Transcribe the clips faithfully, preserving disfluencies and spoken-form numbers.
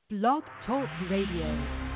Blog Talk Radio.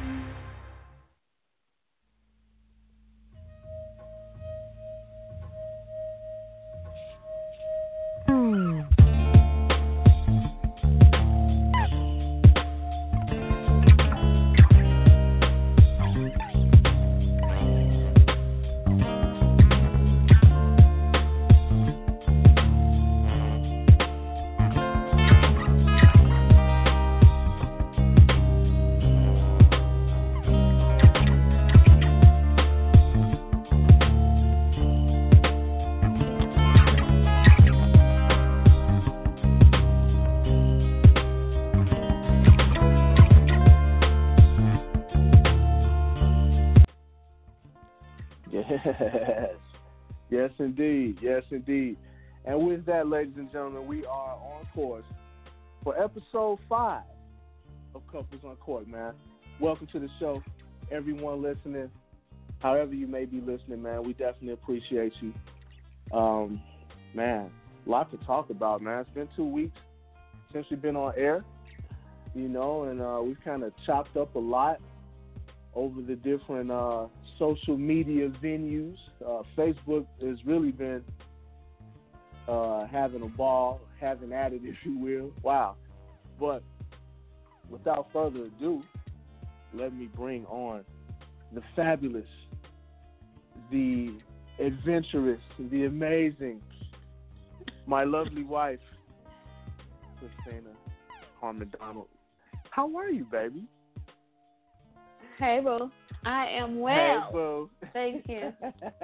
Yes, yes indeed, yes indeed. And with that, ladies and gentlemen, we are on course for episode five of Couples on Court, man. Welcome to the show, everyone listening, however you may be listening, man. We definitely appreciate you. Um, man, a lot to talk about, man. It's been two weeks since we've been on air, you know, and uh, we've kind of chopped up a lot over the different uh, social media venues. Uh, Facebook has really been uh, having a ball, having at it, if you will. Wow. But without further ado, let me bring on the fabulous, the adventurous, the amazing, my lovely wife, Christina Harmon Donald. How are you, baby? Hey, boo. I am well. Hey, boo. Thank you.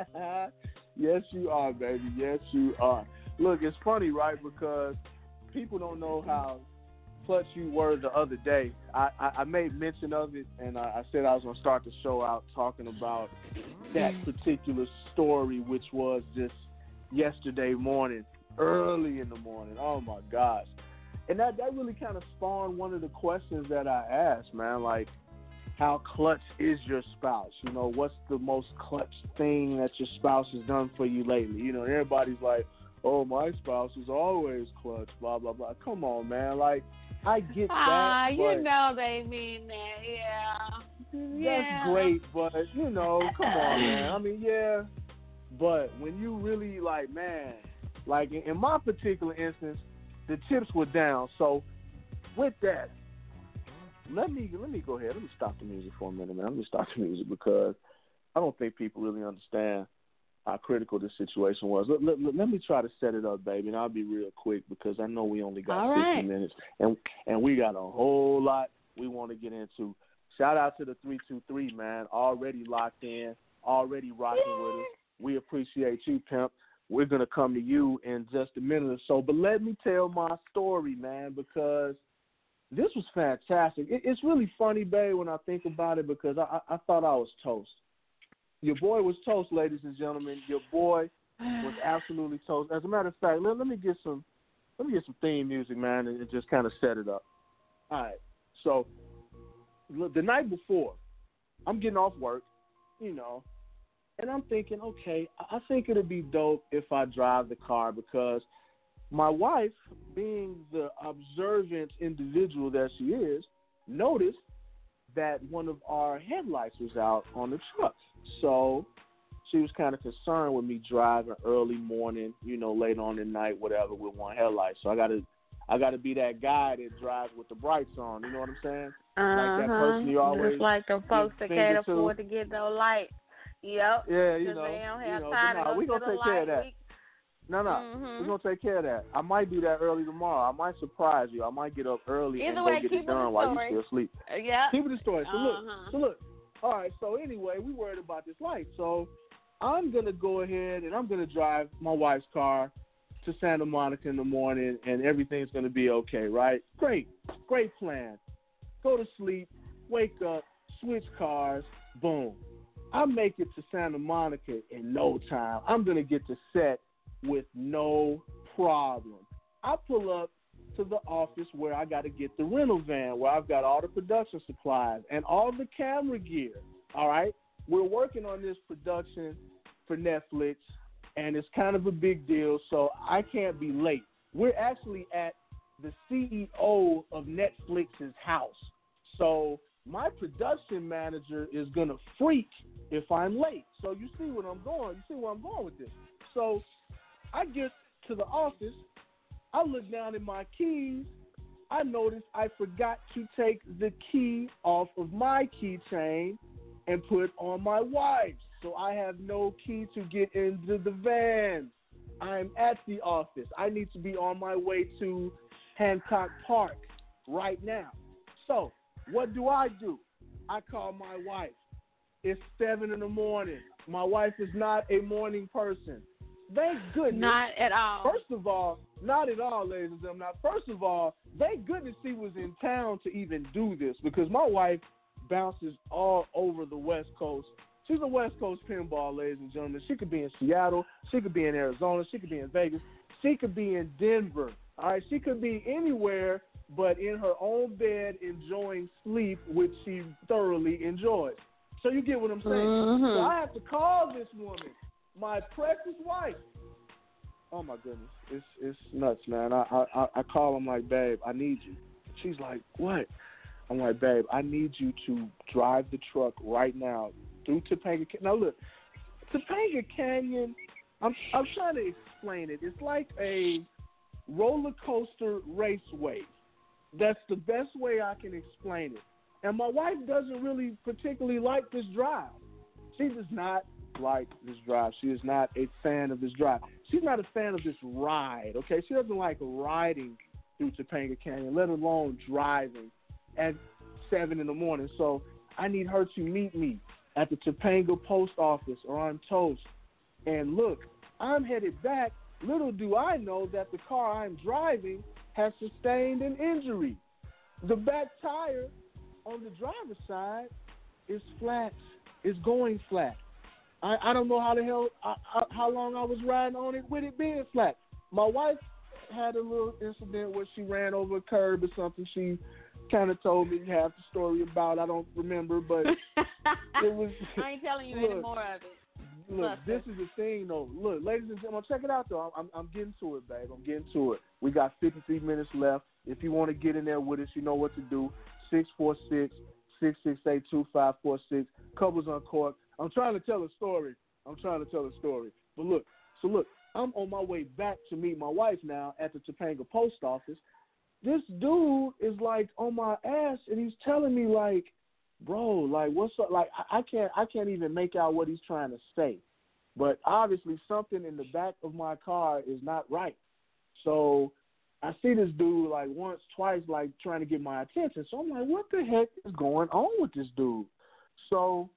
Yes, you are, baby. Yes, you are. Look, it's funny, right? Because people don't know how clutch you were the other day. I, I, I made mention of it, and I, I said I was going to start the show out talking about that particular story, which was just yesterday morning, early in the morning. Oh, my gosh. And that, that really kind of spawned one of the questions that I asked, man, like, how clutch is your spouse? You know, what's the most clutch thing that your spouse has done for you lately? You know, everybody's like, oh, my spouse is always clutch, blah, blah, blah. Come on, man. Like, I get that. Ah, but you know they mean that, yeah. That's yeah. great, but, you know, come on, man. I mean, yeah, but when you really, like, man, like, in, in my particular instance, the chips were down. So, with that, Let me let me go ahead. Let me stop the music for a minute, man. Let me stop the music because I don't think people really understand how critical this situation was. Let, let, let me try to set it up, baby, and I'll be real quick because I know we only got All sixty right. minutes, and and we got a whole lot we want to get into. Shout out to the three two three, man, already locked in, already rocking Yay. with us. We appreciate you, pimp. We're going to come to you in just a minute or so, but let me tell my story, man, because this was fantastic. It, it's really funny, babe, when I think about it because I, I, I thought I was toast. Your boy was toast, ladies and gentlemen. Your boy was absolutely toast. As a matter of fact, let, let me get some let me get some theme music, man, and, and just kind of set it up. All right. So look, the night before, I'm getting off work, you know, and I'm thinking, okay, I, I think it'd be dope if I drive the car because my wife, being the observant individual that she is, noticed that one of our headlights was out on the truck. So she was kind of concerned with me driving early morning, you know, late on at night, whatever, with one headlight. So I got to I got to be that guy that drives with the brights on. You know what I'm saying? Uh-huh. Like that person you always Just like the folks that can't to. afford to get no light. Yep. Yeah, you know. They don't have you know, time but to nah, go we to gonna the take care of light. that. We, No, no, mm-hmm. we're going to take care of that. I might do that early tomorrow. I might surprise you. I might get up early Either and way, go get keep it it done the while you story. still asleep. Uh, yeah. Keep it the story. So, uh-huh. look, so look. All right, so anyway, we worried about this light. So I'm going to go ahead and I'm going to drive my wife's car to Santa Monica in the morning, and everything's going to be okay, right? Great. Great plan. Go to sleep, wake up, switch cars, boom. I make it to Santa Monica in no time. I'm going to get to set with no problem. I pull up to the office where I got to get the rental van, where I've got all the production supplies and all the camera gear, all right? We're working on this production for Netflix, and it's kind of a big deal, so I can't be late. We're actually at the C E O of Netflix's house. So my production manager is going to freak if I'm late. So you see what I'm going, you see where I'm going with this. So I get to the office, I look down at my keys, I notice I forgot to take the key off of my keychain and put on my wife's. So I have no key to get into the van. I'm at the office. I need to be on my way to Hancock Park right now. So what do I do? I call my wife. It's seven in the morning. My wife is not a morning person. Thank goodness. Not at all. First of all, not at all, ladies and gentlemen. Now, first of all, thank goodness he was in town to even do this, because my wife bounces all over the West Coast. She's a West Coast pinball, ladies and gentlemen. She could be in Seattle. She could be in Arizona. She could be in Vegas. She could be in Denver. All right, she could be anywhere but in her own bed enjoying sleep, which she thoroughly enjoys. So you get what I'm saying? Mm-hmm. So I have to call this woman, my precious wife. Oh, my goodness. It's it's nuts, man. I, I, I call him like, babe, I need you. She's like, what? I'm like, babe, I need you to drive the truck right now through Topanga Canyon. Now, look, Topanga Canyon, I'm, I'm trying to explain it. It's like a roller coaster raceway. That's the best way I can explain it. And my wife doesn't really particularly like this drive. She does not like this drive. She is not a fan of this drive. She's not a fan of this ride, okay? She doesn't like riding through Topanga Canyon, let alone driving at seven in the morning. So I need her to meet me at the Topanga post office, or I'm toast. And look, I'm headed back. Little do I know that the car I'm driving has sustained an injury. The back tire on the driver's side is flat. It's going flat. I, I don't know how the hell, I, I, how long I was riding on it with it being flat. My wife had a little incident where she ran over a curb or something. She kind of told me half the story about. I don't remember, but it was. I ain't telling you look, any more of it. Look, this is the thing, though. Look, ladies and gentlemen, check it out, though. I'm, I'm getting to it, babe. I'm getting to it. We got fifty-three minutes left. If you want to get in there with us, you know what to do. six four six, six six eight, two five four six. Couples on Court. I'm trying to tell a story. I'm trying to tell a story. But look, so look, I'm on my way back to meet my wife now at the Topanga post office. This dude is like on my ass, and he's telling me like, bro, like what's up? Like I, I can't, I can't even make out what he's trying to say. But obviously, something in the back of my car is not right. So I see this dude like once, twice, like trying to get my attention. So I'm like, what the heck is going on with this dude? So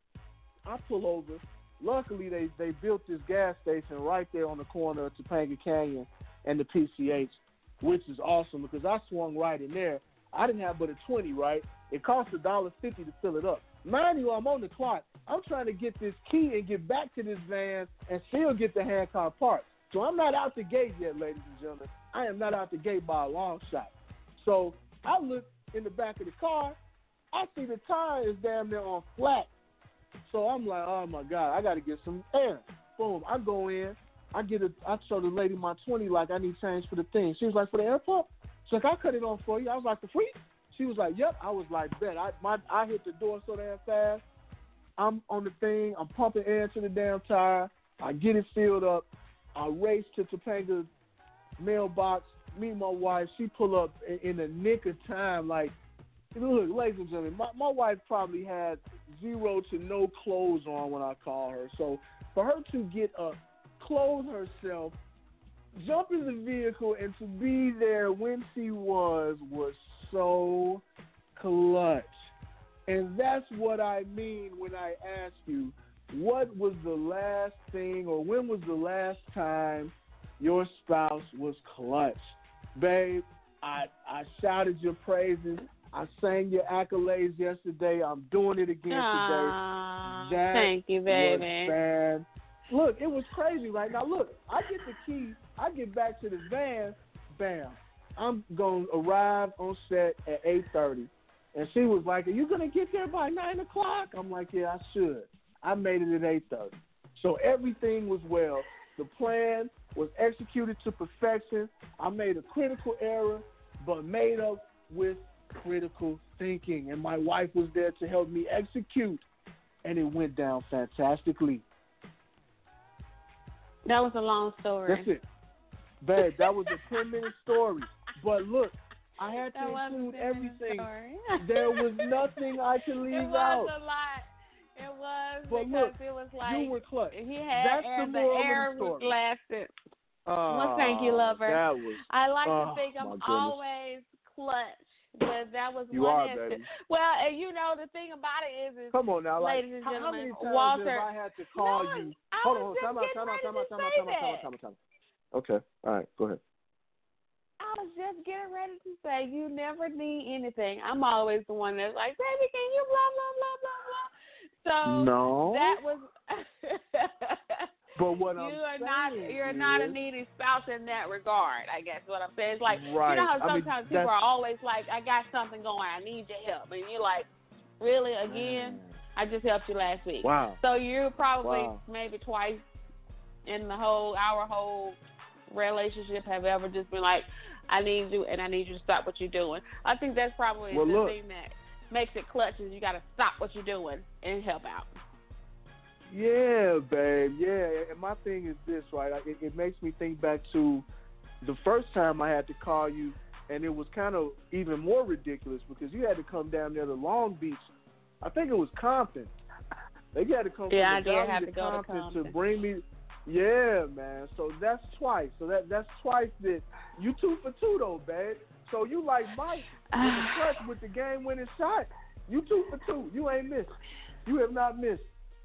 I pull over. Luckily, they, they built this gas station right there on the corner of Topanga Canyon and the P C H, which is awesome because I swung right in there. I didn't have but a twenty, right? It cost a dollar fifty to fill it up. Mind you, I'm on the clock. I'm trying to get this key and get back to this van and still get the Hancock Park. So I'm not out the gate yet, ladies and gentlemen. I am not out the gate by a long shot. So I look in the back of the car. I see the tire is damn near on flat. So I'm like, oh, my God, I got to get some air. Boom, I go in. I get a, I show the lady my twenty like I need change for the thing. She was like, for the airport? She's like, I cut it on for you. I was like, for free? She was like, yep. I was like, bet. I, my, I hit the door so damn fast. I'm on the thing. I'm pumping air into the damn tire. I get it filled up. I race to Topanga mailbox, meet my wife. She pull up in, in the nick of time. Like, look, ladies and gentlemen, my, my wife probably had zero to no clothes on when I call her. So for her to get up, clothe herself, jump in the vehicle, and to be there when she was, was so clutch. And that's what I mean when I ask you, what was the last thing or when was the last time your spouse was clutch? Babe, I I shouted your praises. I sang your accolades yesterday. I'm doing it again Aww, today. That thank you, baby. was fan. Look, it was crazy. Right now, look, I get the key. I get back to the van. Bam. I'm going to arrive on set at eight thirty. And she was like, are you going to get there by nine o'clock? I'm like, yeah, I should. I made it at eight thirty. So everything was well. The plan was executed to perfection. I made a critical error, but made up with critical thinking, and my wife was there to help me execute, and it went down fantastically. That was a long story. That's it. Babe, that was a ten-minute story. But look, I had to that include was everything. Story. There was nothing I could leave it was out. a lot. It was but because look, it was like you were clutch. he had That's air, the the moral air of the story. lasted. Uh, well, thank you, lover. That was. I like oh, to think I'm my goodness. always clutch. But that was you one are, instant. baby. Well, and you know the thing about it is, is come on now, like, ladies and how, how gentlemen, many times Walter. have I had to call no, you? I Hold was on, just time out, getting time out, ready time out, to time out, say time out, that. time out, time out, time out. Okay, all right, go ahead. I was just getting ready to say you never need anything. I'm always the one that's like, baby, can you blah blah blah blah blah. So no, that was. but what you I'm are saying not you're is, not a needy spouse in that regard. I guess what I'm saying is like right. you know how I mean, sometimes people that's... are always like, I got something going, I need your help, and you're like, really again? Man. I just helped you last week. Wow. So you probably wow. maybe twice in the whole our whole relationship have ever just been like, I need you and I need you to stop what you're doing. I think that's probably well, the look. thing that makes it clutch is you got to stop what you're doing and help out. Yeah, babe. Yeah, and my thing is this, right? It, it makes me think back to the first time I had to call you, and it was kind of even more ridiculous because you had to come down there to Long Beach. I think it was Compton. They had to come yeah, from the I did Valley have to to go Compton to Compton to bring me. Yeah, man. So that's twice. So that that's twice that you two for two though, babe. So you like Mike in the clutch with the game-winning shot. You two for two. You ain't missed. You have not missed.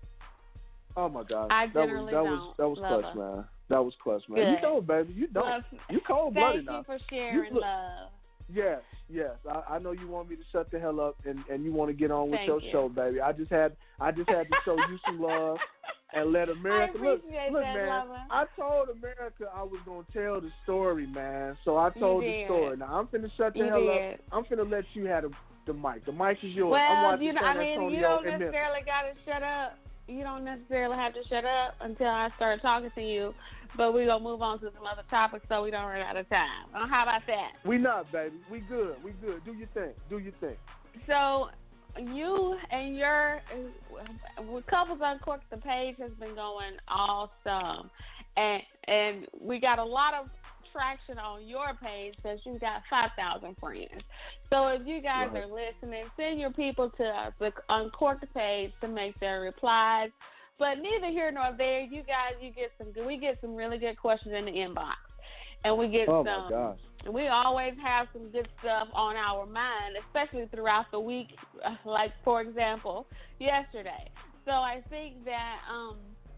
Oh my God. I that generally was, that don't. was that was love clutch, her. man. That was clutch, man. Good. You don't, baby. You don't. Well, you cold blooded now. now. Thank you for sharing look, love. Yes, yes. I, I know you want me to shut the hell up and, and you want to get on with Thank your you. show, baby. I just had I just had to show you some love and let America I look. appreciate Look, that, man. lover. I told America I was gonna tell the story, man. So I told You the did. story. Now I'm finna shut the You hell did. up. I'm finna let you have the, the mic. The mic is yours. Well, I'm watching you know, San I mean, Antonio you don't and Memphis. necessarily got to shut up. You don't necessarily have to shut up until I start talking to you. But we're going to move on to some other topics so we don't run out of time. Uh, how about that? We not, baby. We good. We good. Do your thing. Do your thing. So you and your uh, Couples Uncorked, the page has been going awesome. And, and we got a lot of traction on your page because you've got five thousand friends. So if you guys right. are listening, send your people to the Uncorked page to make their replies. But neither here nor there, you guys, you get some good, we get some really good questions in the inbox. And we get oh some, my gosh. and we always have some good stuff on our mind, especially throughout the week, like, for example, yesterday. So I think that um,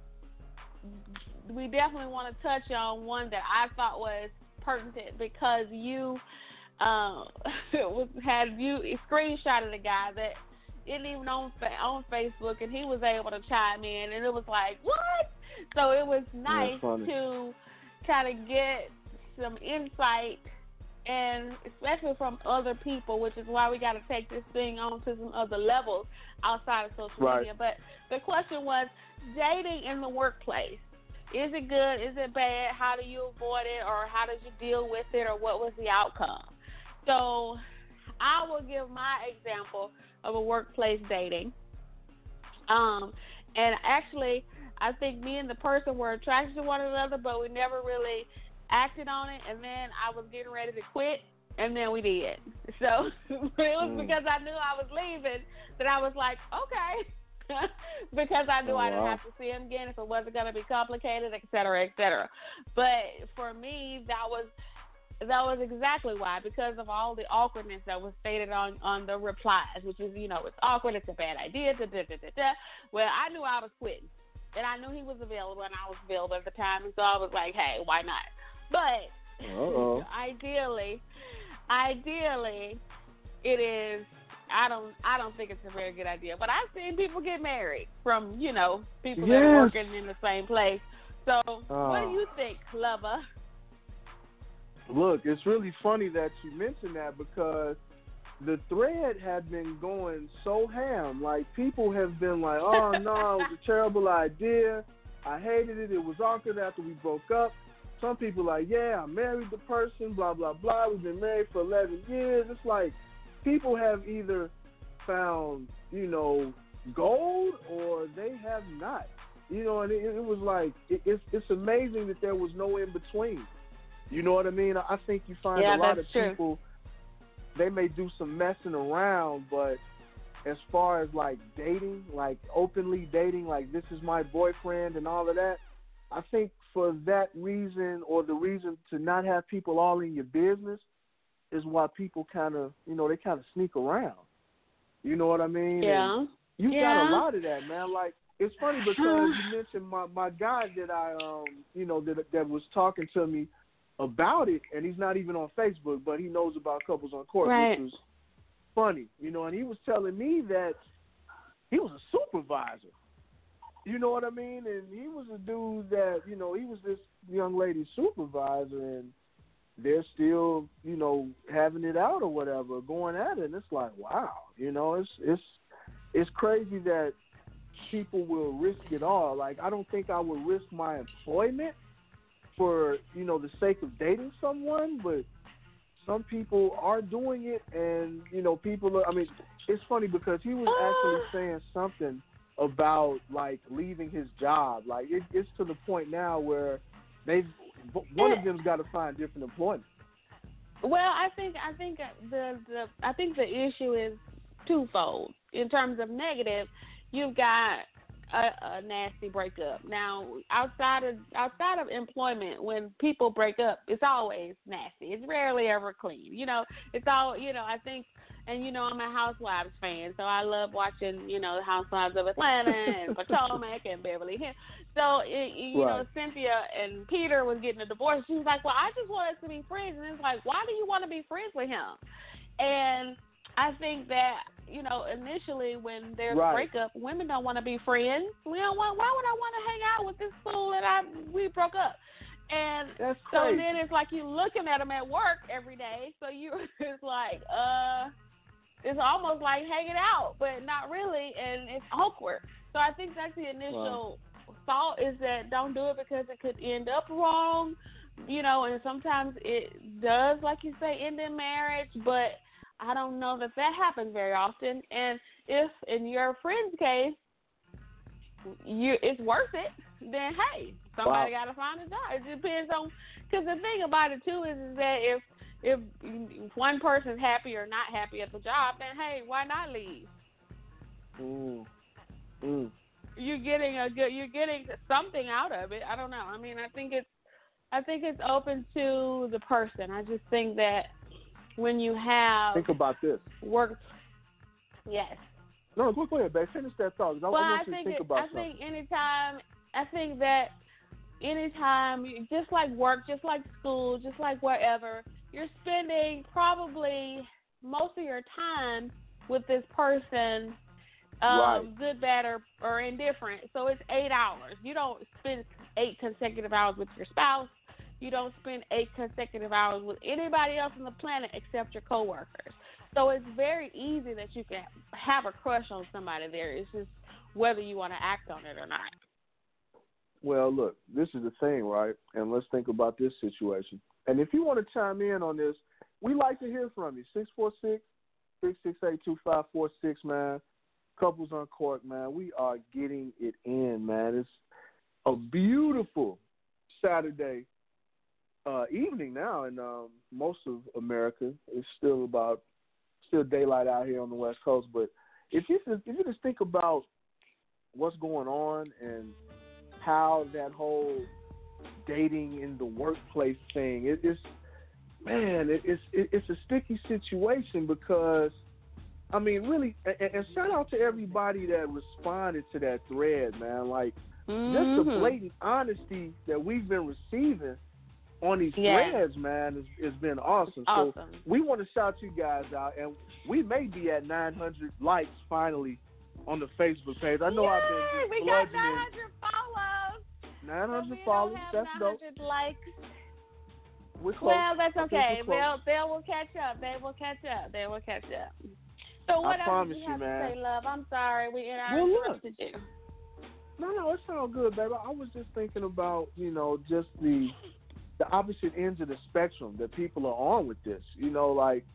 we definitely want to touch on one that I thought was pertinent because you uh, had you screenshotted a guy that isn't even on on Facebook, and he was able to chime in, and it was like, what? So it was nice to kind of get some insight, and especially from other people, which is why we got to take this thing on to some other levels outside of social right. media. But the question was, dating in the workplace. Is it good? Is it bad? How do you avoid it, or how did you deal with it, or what was the outcome? So I will give my example of a workplace dating. Um, and actually, I think me and the person were attracted to one another, but we never really acted on it. And then I was getting ready to quit, and then we did. So it was mm. because I knew I was leaving that I was like, okay, because I knew oh, I didn't wow. have to see him again if it wasn't going to be complicated, et cetera, et cetera. But for me, that was That was exactly why, because of all the awkwardness that was stated on, on the replies, which is, you know, it's awkward, it's a bad idea, da, da, da, da, da. Well, I knew I was quitting, and I knew he was available, and I was available at the time, and so I was like, hey, why not? But Uh-oh. ideally, ideally, it is, I don't I don't think it's a very good idea, but I've seen people get married from, you know, people yes. that are working in the same place. So uh. what do you think, lover? Look, it's really funny that you mentioned that because the thread had been going so ham. Like, people have been like, oh, no, it was a terrible idea. I hated it. It was awkward after we broke up. Some people like, yeah, I married the person, blah, blah, blah. We've been married for eleven years. It's like, people have either found, you know, gold or they have not. You know, and it, it was like, it, it's it's amazing that there was no in between. You know what I mean? I think you find yeah, a lot of true. people, they may do some messing around, but as far as like dating, like openly dating, like this is my boyfriend and all of that, I think for that reason, or the reason to not have people all in your business, is why people kind of, you know, they kind of sneak around. You know what I mean? Yeah. And you yeah. got a lot of that, man. Like, it's funny because you mentioned my, my guy that I, um, you know, that that was talking to me about it, and he's not even on Facebook, but he knows about Couples on Court, right. which was funny, you know, and he was telling me that he was a supervisor. You know what I mean? And he was a dude that, you know, he was this young lady's supervisor, and they're still, you know, having it out or whatever, going at it. And it's like, wow, you know, it's it's it's crazy that people will risk it all. Like, I don't think I would risk my employment for, you know, the sake of dating someone, but some people are doing it, and, you know, people are, I mean, it's funny because he was actually saying something about, like, leaving his job. Like, it, it's to the point now where they've, one of them's got to find different employment. Well, I think I think the, the I think the issue is twofold. In terms of negative, you've got a, a nasty breakup. Now, outside of outside of employment, when people break up, it's always nasty. It's rarely ever clean. You know, it's all, you know, I think, and, you know, I'm a Housewives fan, so I love watching, you know, the Housewives of Atlanta and Potomac and Beverly Hills. So, it, you right. know, Cynthia and Peter was getting a divorce. She was like, well, I just want us to be friends. And it's like, why do you want to be friends with him? And I think that, you know, initially when there's right. a breakup, women don't want to be friends. We don't want. Why would I want to hang out with this fool that I we broke up? And That's so crazy. then it's like you looking at him at work every day. So you it's like, uh, it's almost like hanging out, but not really, and it's awkward. So I think that's the initial wow. thought, is that don't do it because it could end up wrong, you know. And sometimes it does, like you say, end in marriage, but I don't know that that happens very often. And if, in your friend's case, you it's worth it, then, hey, somebody wow. got to find a job. It depends on, because the thing about it, too, is, is that if, if one person's happy or not happy at the job, then, hey, why not leave? Mm. Mm. You're getting a good, you're getting something out of it. I don't know. I mean, I think it's, I think it's open to the person. I just think that when you have think about this work, yes. No, go, go ahead, babe. Finish that thought. I, well, I want I you think to think it, about I something. think anytime, I think that anytime, just like work, just like school, just like wherever, you're spending probably most of your time with this person, um, right. good, bad, or, or indifferent. So it's eight hours. You don't spend eight consecutive hours with your spouse. You don't spend eight consecutive hours with anybody else on the planet except your coworkers. So it's very easy that you can have a crush on somebody there. It's just whether you want to act on it or not. Well, look, this is the thing, right? And let's think about this situation. And if you want to chime in on this, we like to hear from you. six four six, six six eight, two five four six, man. Couples on Court, man. We are getting it in, man. It's a beautiful Saturday uh, evening now in um, most of America. It's still about still daylight out here on the West Coast. But if you if you just think about what's going on and how that whole dating in the workplace thing, it, it's man, it, it's it, it's a sticky situation because, I mean, really, and, and shout out to everybody that responded to that thread, man. Like, mm-hmm. just the blatant honesty that we've been receiving on these yeah. threads, man, has, has been awesome. awesome. So we want to shout you guys out, and we may be at nine hundred likes finally on the Facebook page. I know Yay, I've been just we got nine hundred follows. nine hundred so followers. That's nine hundred dope. Likes. We're close. Well, that's okay. They'll they will catch up. They will catch up. They will catch up. So what I else did you, you have man. to say, love? I'm sorry. We I well, interrupted look. you. No, no, it sounds good, baby. I was just thinking about, you know, just the the opposite ends of the spectrum that people are on with this. You know, like,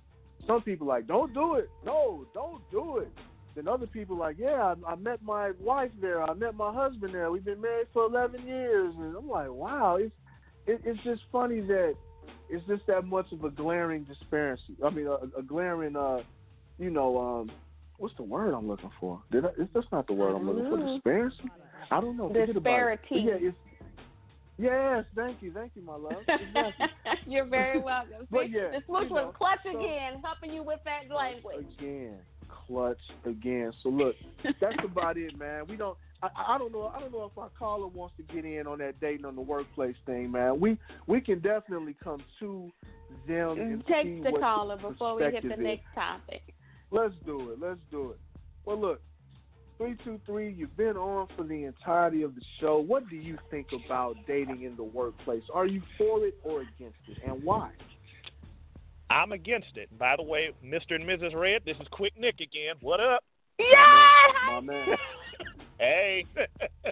some people like, don't do it. No, don't do it. Then other people like, yeah, I, I met my wife there. I met my husband there. We've been married for eleven years. And I'm like, wow, it's it, it's just funny that it's just that much of a glaring disparity. I mean, a, a glaring, uh, you know, um, what's the word I'm looking for? Did I, it's, that's not the word I'm looking for. Disparity? I don't know. Disparity. Yeah, it's, yes, thank you. Thank you, my love. Exactly. You're very welcome. But yeah, the Smooch you was know, clutch so, again, helping you with that language. Again. Clutch again. So look, that's about it, man. We don't. I, I don't know. I don't know if our caller wants to get in on that dating on the workplace thing, man. We we can definitely come to them and Take see the what caller the before we hit the perspective next is. topic. Let's do it. Let's do it. Well, look, three two three. You've been on for the entirety of the show. What do you think about dating in the workplace? Are you for it or against it, and why? I'm against it. By the way, Mister and Missus Red, this is Quick Nick again. What up? Yeah! My man. Hey. uh,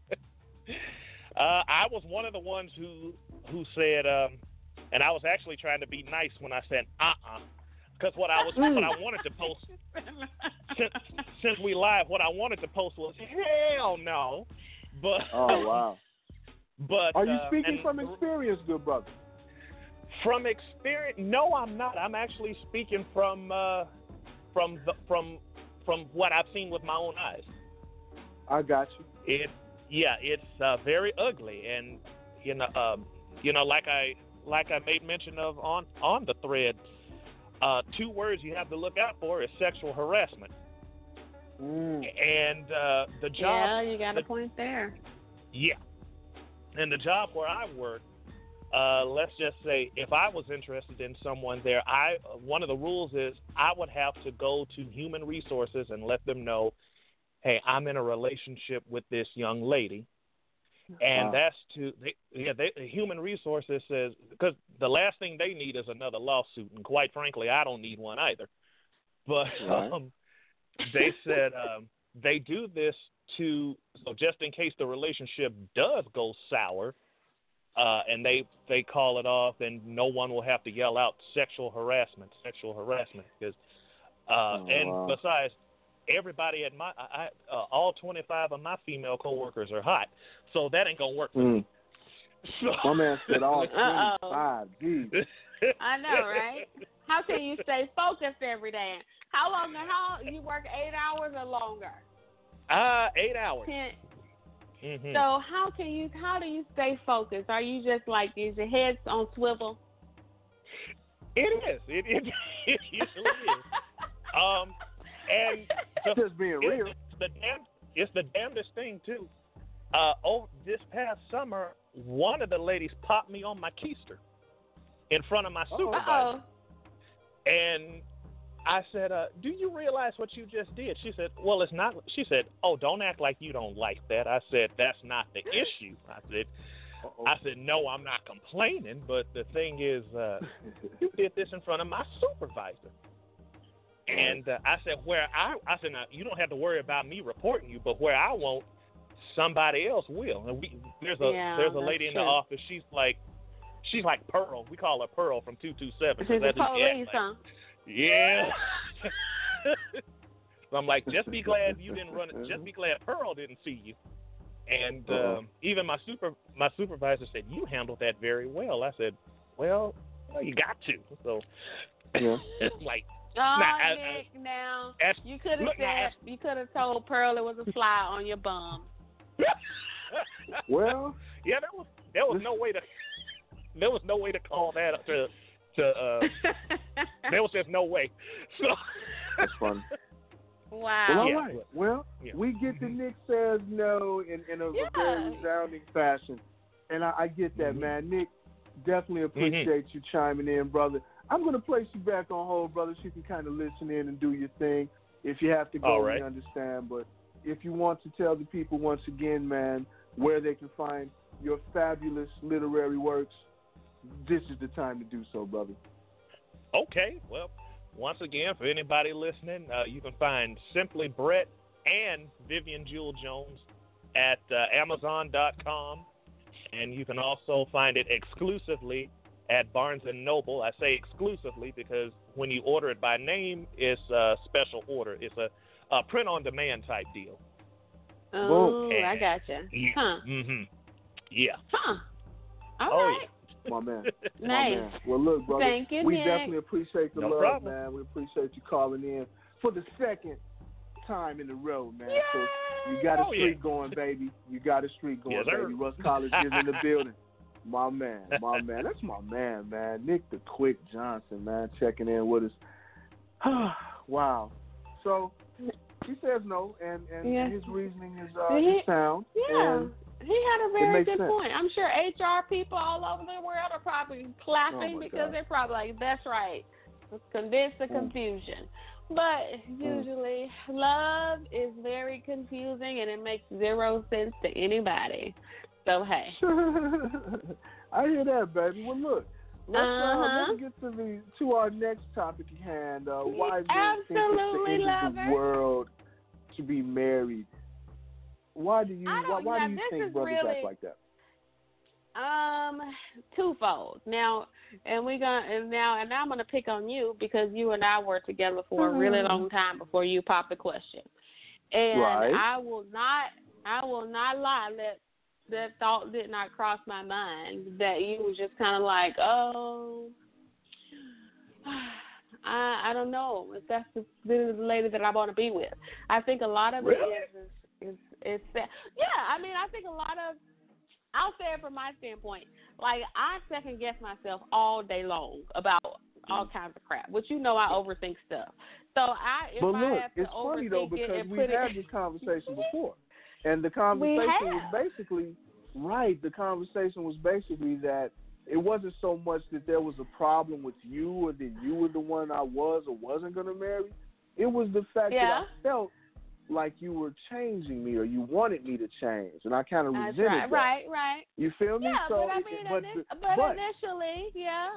I was one of the ones who who said, um, and I was actually trying to be nice when I said uh-uh, because what I was what I wanted to post since, since we live, what I wanted to post was hell no. But oh wow. But are you uh, speaking and, from experience, good brother? From experience, no, I'm not. I'm actually speaking from uh, from the, from from what I've seen with my own eyes. I got you. It, yeah, it's uh, very ugly, and you know, um, you know, like I like I made mention of on on the thread, uh, two words you have to look out for is sexual harassment, mm. and uh, the job. Yeah, you got the, a point there. Yeah, and the job where I work. Uh, let's just say if I was interested in someone there, I one of the rules is I would have to go to human resources and let them know, hey, I'm in a relationship with this young lady, and wow. that's to they, yeah, they, human resources says because the last thing they need is another lawsuit, and quite frankly, I don't need one either. But right. um, they said um, they do this to so just in case the relationship does go sour. Uh, and they, they call it off, and no one will have to yell out sexual harassment, sexual harassment. Because, uh, oh, and wow. besides, everybody at my, I, uh, all twenty-five of my female coworkers are hot, so that ain't gonna work for mm. me. So, my man said all twenty-five. Geez. I know, right? How can you stay focused every day? How long? How you work eight hours or longer? Uh, eight hours. Ten. Mm-hmm. So how can you? How do you stay focused? Are you just like is your head on swivel? It is. It it, it usually is. Um, and the, just being it, real. It's the damn. It's the damnedest thing too. Uh, over this past summer, one of the ladies popped me on my keister in front of my supervisor, Uh-oh. and I said, uh, do you realize what you just did? She said, well, it's not. She said, oh, don't act like you don't like that. I said, that's not the issue. I said, Uh-oh. I said, no, I'm not complaining, but the thing is, uh, you did this in front of my supervisor. And uh, I said, where I, I said, now, you don't have to worry about me reporting you, but where I won't, somebody else will. And we, there's a yeah, there's a lady in true. the office. She's like, she's like Pearl. We call her Pearl from two two seven. She's a police, huh? Yeah. So I'm like, just be glad you didn't run it. Just be glad Pearl didn't see you. And um, even my super my supervisor said, you handled that very well. I said, well, well you got to. So yeah. like, oh, nah, Nick, I, I, now as, you could have look, said now, you could have told Pearl it was a fly on your bum. Well, yeah, there was there was no way to there was no way to call that up to to uh, there was just no way. So that's fun. Wow. Well, all Yeah. right. Well, Yeah. we get the Nick says no in, in a, Yeah. a very resounding fashion, and I, I get that, Mhm. man. Nick, definitely appreciate you chiming in, brother. I'm gonna place you back on hold, brother, so you can kind of listen in and do your thing. If you have to go, All right. we understand. But if you want to tell the people once again, man, where they can find your fabulous literary works, this is the time to do so, brother. Okay, well, once again, for anybody listening, uh, you can find Simply Brett and Vivian Jewel Jones at uh, Amazon dot com, and you can also find it exclusively at Barnes and Noble. I say exclusively because when you order it by name, it's a special order. It's a, a print-on-demand type deal. Oh, and, I gotcha. Yeah. Huh. Mm-hmm. Yeah. Huh. All oh, right. yeah. My man. My Nice. man. Well, look, brother, Thank you, we Nick. definitely appreciate the No love, problem. man. We appreciate you calling in for the second time in a row, man. Yay! So you got a Oh, streak yeah. going, baby. You got a streak going, Yes, sir. baby. Russ College is in the building. My man, my man. That's my man, man. Nick the Quick Johnson, man, checking in with us. Wow. So he says no, and, and Yeah. his reasoning is, uh, He- is sound. Yeah. And He had a very makes good sense. point. I'm sure H R people all over the world are probably clapping Oh, my because God. they're probably like, that's right. Convince the Mm. confusion. But usually love is very confusing and it makes zero sense to anybody. So, hey. I hear that, baby. Well, look, let's, Uh-huh. uh, let's get to the to our next topic at hand. Uh, why men think it's the Absolutely, end of lover. the world to be married? Why do you I don't- why, why yeah, do you this think is brothers really- act like that? Um, twofold. Now, and we gonna and now and now I'm gonna pick on you because you and I were together for a really long time before you popped the question. And Right. I will not I will not lie that that thought did not cross my mind that you were just kind of like, oh, I I don't know if that's the, the lady that I want to be with. I think a lot of Really? it is is is, is that, yeah. I mean, I think a lot of I'll say it from my standpoint. Like, I second guess myself all day long about all kinds of crap, which you know I overthink stuff. So I, if But I look, have to it's funny though overthink it because and we've put had it, this conversation before, and the conversation was have. basically right. The conversation was basically that it wasn't so much that there was a problem with you or that you were the one I was or wasn't going to marry. It was the fact Yeah. that I felt like you were changing me or you wanted me to change, and I kind of That's resented right, that. right, right. You feel me? Yeah, so but I it- mean, but, ini- the- but, but, initially, yeah.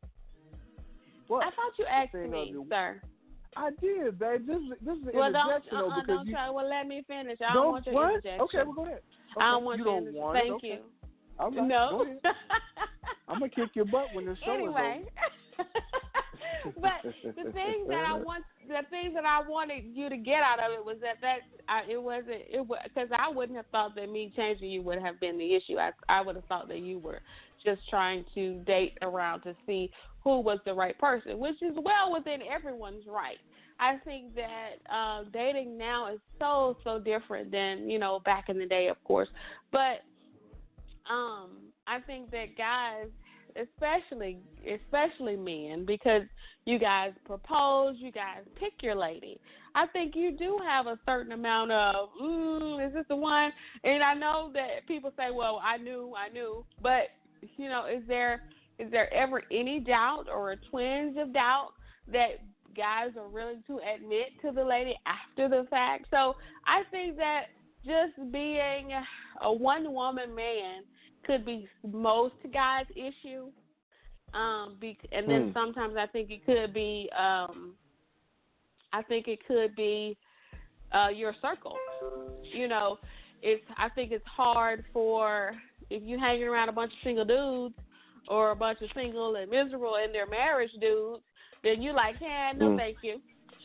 but I thought you asked thing me, of it- sir. I did, babe. This is this is an Well, don't, interjection though uh-uh, because don't you try. Well, let me finish. I don't, don't want your what? interjection. Okay, well go ahead. Okay. I don't want you your don't interjection. want it? Thank Okay. you. All right, No. go ahead. I'm gonna kick your butt when the show Anyway, is but the thing that I want, the thing that I wanted you to get out of it was that that I, it wasn't it was because I wouldn't have thought that me changing you would have been the issue. I I would have thought that you were just trying to date around to see who was the right person, which is well within everyone's right. I think that uh, dating now is so so different than you know back in the day, of course, but um, I think that guys, especially especially men, because you guys propose, you guys pick your lady. I think you do have a certain amount of, mm, is this the one? And I know that people say, well, I knew, I knew, but you know, is there is there ever any doubt or a twinge of doubt that guys are willing to admit to the lady after the fact? So I think that just being a one-woman man could be most guys' issue. Um, be, and then Hmm. sometimes I think it could be, um, I think it could be uh, your circle. You know, it's. I think it's hard for if you hanging around a bunch of single dudes or a bunch of single and miserable in their marriage dudes, then you're like, yeah, no, Hmm. thank you.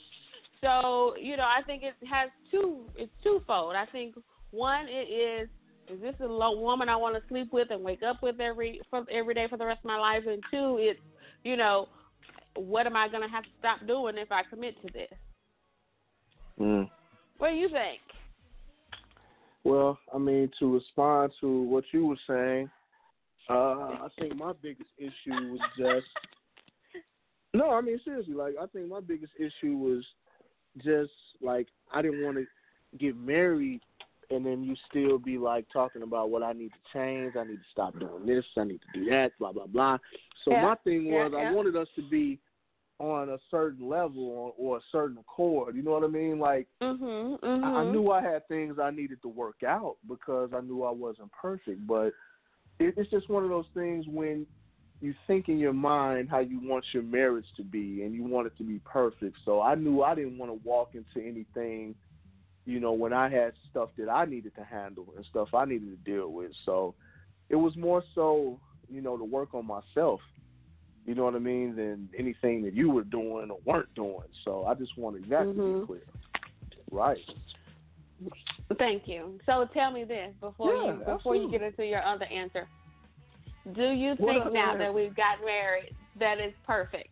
So you know, I think it has two. It's twofold. I think one, it is. Is this a low woman I want to sleep with and wake up with every for, every day for the rest of my life? And two, it's, you know, what am I going to have to stop doing if I commit to this? Mm. What do you think? Well, I mean, to respond to what you were saying, uh, I think my biggest issue was just no. I mean, seriously, like I think my biggest issue was just like I didn't want to get married. And then you still be, like, talking about what I need to change. I need to stop doing this. I need to do that, blah, blah, blah. So Yeah, my thing yeah, was yeah. I wanted us to be on a certain level or, or a certain accord. You know what I mean? Like, Mhm. I, I Mhm. knew I had things I needed to work out because I knew I wasn't perfect. But it, it's just one of those things when you think in your mind how you want your marriage to be and you want it to be perfect. So I knew I didn't want to walk into anything, you know, when I had stuff that I needed to handle and stuff I needed to deal with. So it was more so, you know, to work on myself, you know what I mean, than anything that you were doing or weren't doing. So I just wanted that mm-hmm. to be clear. Right. Thank you. So tell me this before yeah, you before absolutely. you get into your other answer. Do you think what, now what, that we've got married that it's perfect?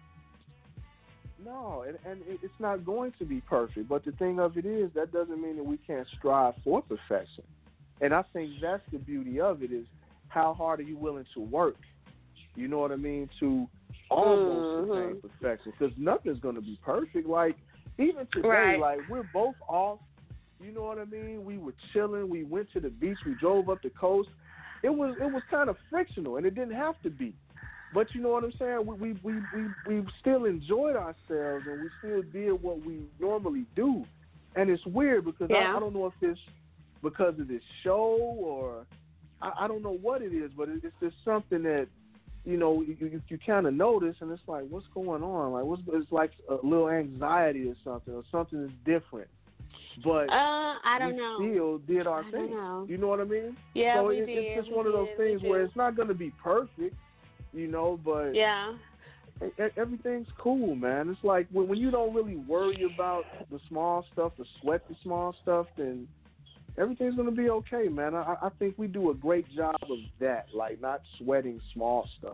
No, and, and it's not going to be perfect. But the thing of it is, that doesn't mean that we can't strive for perfection. And I think that's the beauty of it, is how hard are you willing to work, you know what I mean, to almost mm-hmm. attain perfection. Because nothing's going to be perfect. Like, even today, right. like, we're both off, you know what I mean? We were chilling. We went to the beach. We drove up the coast. It was it was kind of frictional, and it didn't have to be. But you know what I'm saying? We we, we, we we still enjoyed ourselves, and we still did what we normally do. And it's weird because yeah. I, I don't know if it's because of this show or I, I don't know what it is, but it's just something that, you know, you, you, you kind of notice, and it's like, what's going on? Like, what's it's like a little anxiety or something, or something that's different. But uh, I don't we know. still did our I thing. Know. You know what I mean? Yeah, so we it, did. it's just we one of those did. things where it's not going to be perfect, you know, but yeah, everything's cool, man. It's like when, when you don't really worry about the small stuff, or sweat the small stuff, then everything's going to be okay, man. I, I think we do a great job of that, like not sweating small stuff.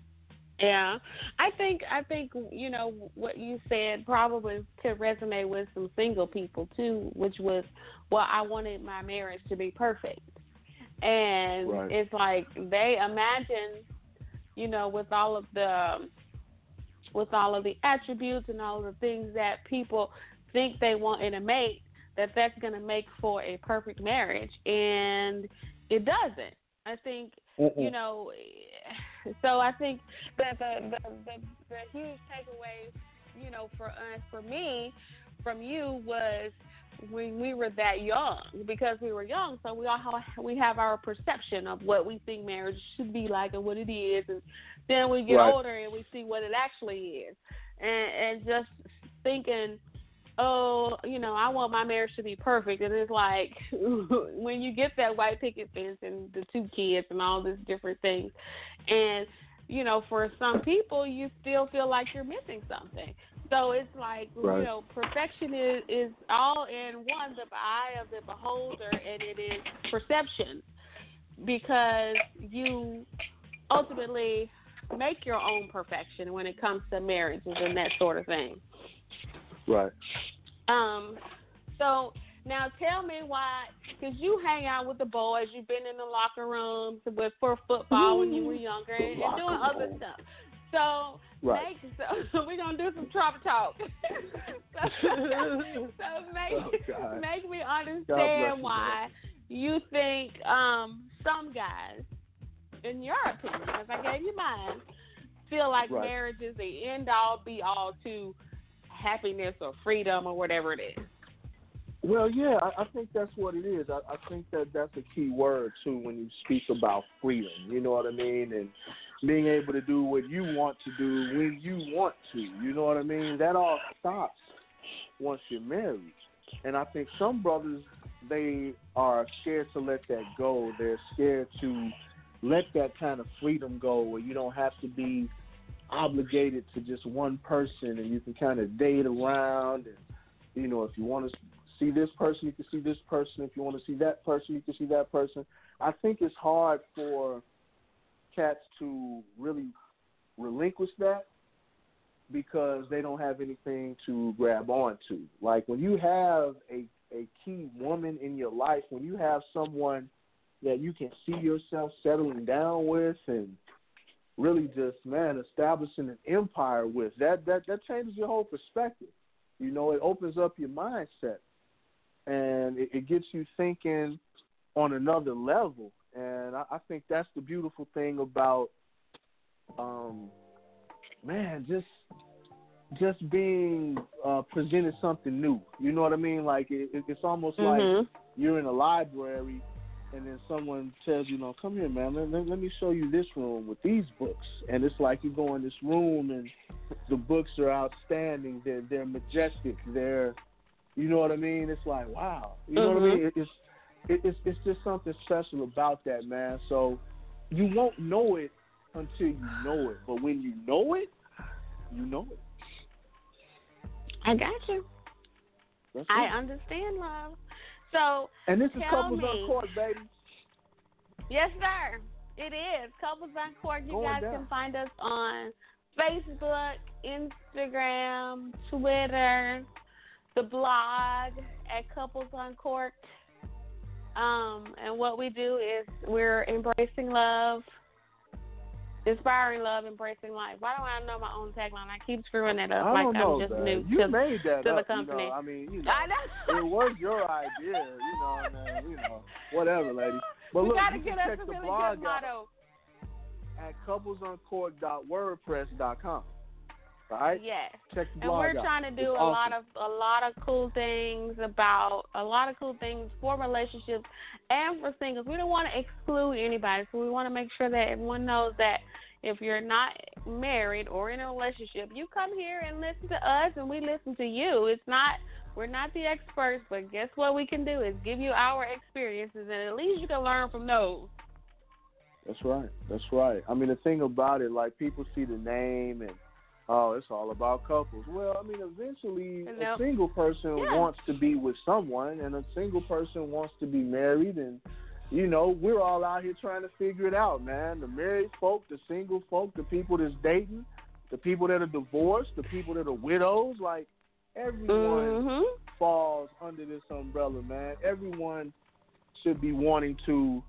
Yeah, I think I think you know what you said probably could resonate with some single people too, which was, well, I wanted my marriage to be perfect, and right. it's like they imagine, you know, with all of the with all of the attributes and all of the things that people think they want in a mate, that that's going to make for a perfect marriage, and it doesn't. I think, Mm-mm. you know, so I think that the, the, the, the huge takeaway, you know, for us, for me, from you was when we were that young, because we were young, so we all have, we have our perception of what we think marriage should be like and what it is, and then we get right. older and we see what it actually is, and, and just thinking, oh, you know, I want my marriage to be perfect. And it's like when you get that white picket fence and the two kids and all these different things. And, you know, for some people, you still feel like you're missing something. So it's like, right. you know, perfection is, is all in one, the eye of the beholder, and it is perception, because you ultimately make your own perfection when it comes to marriages and that sort of thing. Right. Um. So now tell me why, because you hang out with the boys, you've been in the locker rooms with for football when you were younger, and, and doing other room. stuff. So, right. make, so we're gonna do some Trump talk. so, so make oh, make me understand why you think um some guys, in your opinion, as I gave you mine, feel like right. marriage is the end all be all to happiness or freedom or whatever it is. Well, yeah, I, I think that's what it is. I, I think that that's a key word, too, when you speak about freedom, you know what I mean? And being able to do what you want to do when you want to, you know what I mean? That all stops once you're married. And I think some brothers, they are scared to let that go. They're scared to let that kind of freedom go where you don't have to be obligated to just one person, and you can kind of date around, and you know, if you want to see this person, you can see this person. If you want to see that person, you can see that person. I think it's hard for cats to really relinquish that because they don't have anything to grab onto. Like when you have a, a key woman in your life, when you have someone that you can see yourself settling down with and really just, man, establishing an empire with, that, that, that changes your whole perspective. You know, it opens up your mindset, and it, it gets you thinking on another level. And I, I think that's the beautiful thing about, um, man, just just being uh, presented something new. You know what I mean? Like it, it, it's almost mm-hmm. like you're in a library, and then someone tells you, no, come here, man, let, let, let me show you this room with these books. And it's like you go in this room, and the books are outstanding. They're, they're majestic. They're, you know what I mean? It's like, wow. You know mm-hmm. what I mean? It, it's, it, it's, it's just something special about that, man. So you won't know it until you know it. But when you know it, you know it. I got you. That's I it. understand, love. So, and this is tell Couples me, on Court, baby. Yes, sir. It is. Couples on Court. You Going guys down. can find us on Facebook, Instagram, Twitter, the blog at Couples on Court. Um, and what we do is we're embracing love, inspiring love, embracing life. Why don't I know my own tagline? I keep screwing it up I like don't know, I'm just man. new You to, made that to up, the company. You know, I mean, you know, I know. it was your idea, you know, man, you know, whatever, lady. But we look, gotta you get can us check a the really blog good out motto. at couples on court dot wordpress dot com. All right? Yes. Check the And blog we're out. trying to do It's a awesome. lot of a lot of cool things about a lot of cool things for relationships and for singles. We don't want to exclude anybody, so we want to make sure that everyone knows that if you're not married or in a relationship, you come here and listen to us, and we listen to you. It's not we're not the experts, but guess what we can do is give you our experiences, and at least you can learn from those. That's right. That's right. I mean, the thing about it, like, people see the name and, oh, it's all about couples. Well, I mean, eventually Nope. a single person Yeah. wants to be with someone, and a single person wants to be married, and, you know, we're all out here trying to figure it out, man. The married folk, the single folk, the people that's dating, the people that are divorced, the people that are widows, like, everyone Mm-hmm. falls under this umbrella, man. Everyone should be wanting to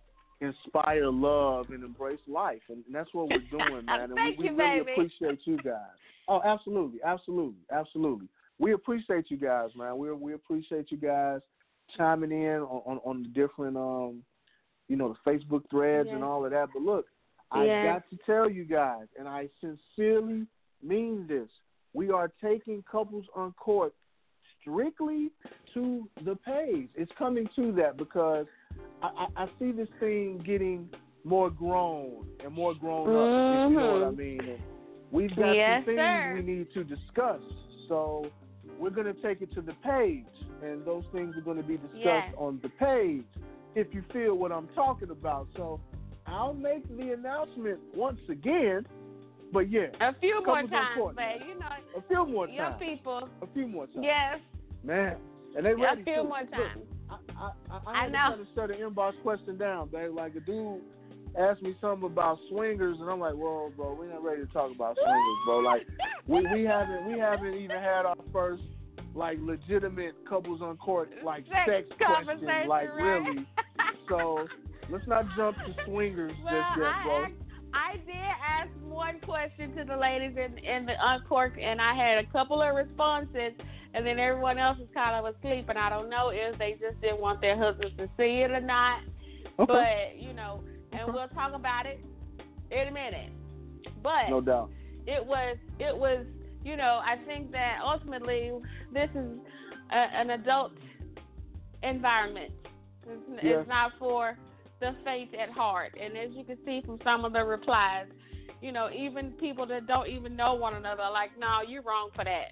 inspire love and embrace life, and that's what we're doing, man. And Thank we, we you, really baby. appreciate you guys. Oh, absolutely, absolutely, absolutely. We appreciate you guys, man. We we appreciate you guys chiming in on, on, on the different, um, you know, the Facebook threads Yes. and all of that. But look, I Yes. got to tell you guys, and I sincerely mean this. We are taking Couples on Court strictly to the page. It's coming to that because I, I, I see this thing getting more grown and more grown up, if you know what I mean. And we've got Yes, some things sir. we need to discuss. So we're going to take it to the page, and those things are going to be discussed Yes. on the page, if you feel what I'm talking about. So I'll make the announcement once again, but yeah, A few more Couples on times, Court, babe. You know, a few more your times. people. A few more times. Yes. Man, and they A ready few too. more Look, times. I, I, I, I I had know. to kind of shut an inbox question down, babe. Like, a dude asked me something about swingers, and I'm like, whoa, bro, we're not ready to talk about swingers, bro. Like, we, we haven't we haven't even had our first, like, legitimate Couples on Court, like, Sex sex question, conversation, like, right? really. So let's not jump to swingers Well, just yet, I bro. asked, I did ask one question to the ladies in, in the Uncorked, and I had a couple of responses, and then everyone else was kind of asleep, and I don't know if they just didn't want their husbands to see it or not. Okay. But, you know, and Okay. we'll talk about it in a minute. But No doubt. it was, it was, you know, I think that ultimately this is a, an adult environment. It's, Yes. it's not for the faint at heart. And as you can see from some of the replies, you know, even people that don't even know one another are like, no, you're wrong for that.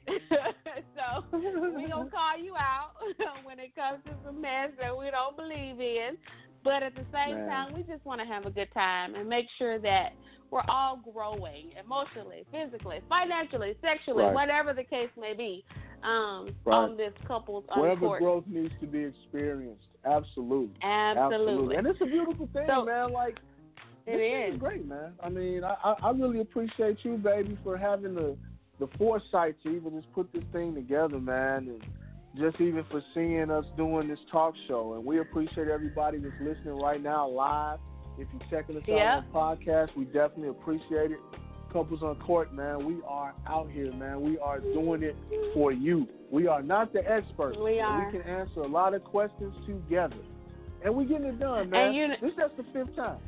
So we gonna call you out when it comes to some mess that we don't believe in. But at the same Man. time, we just want to have a good time and make sure that we're all growing emotionally, physically, financially, sexually, Right. whatever the case may be, um, Right. on this couple's Wherever Uncorked. growth needs to be experienced. Absolutely. Absolutely. And it's a beautiful thing, So- man. Like, It this thing is. is great, man. I mean, I, I, I really appreciate you, baby, for having the, the foresight to even just put this thing together, man, and just even for seeing us doing this talk show. And we appreciate everybody that's listening right now live. If you're checking us out Yep. on the podcast, we definitely appreciate it. Couples on Court, man, we are out here, man. We are doing it for you. We are not the experts. We but are. We can answer a lot of questions together. And we're getting it done, man. And you- this is just the fifth time.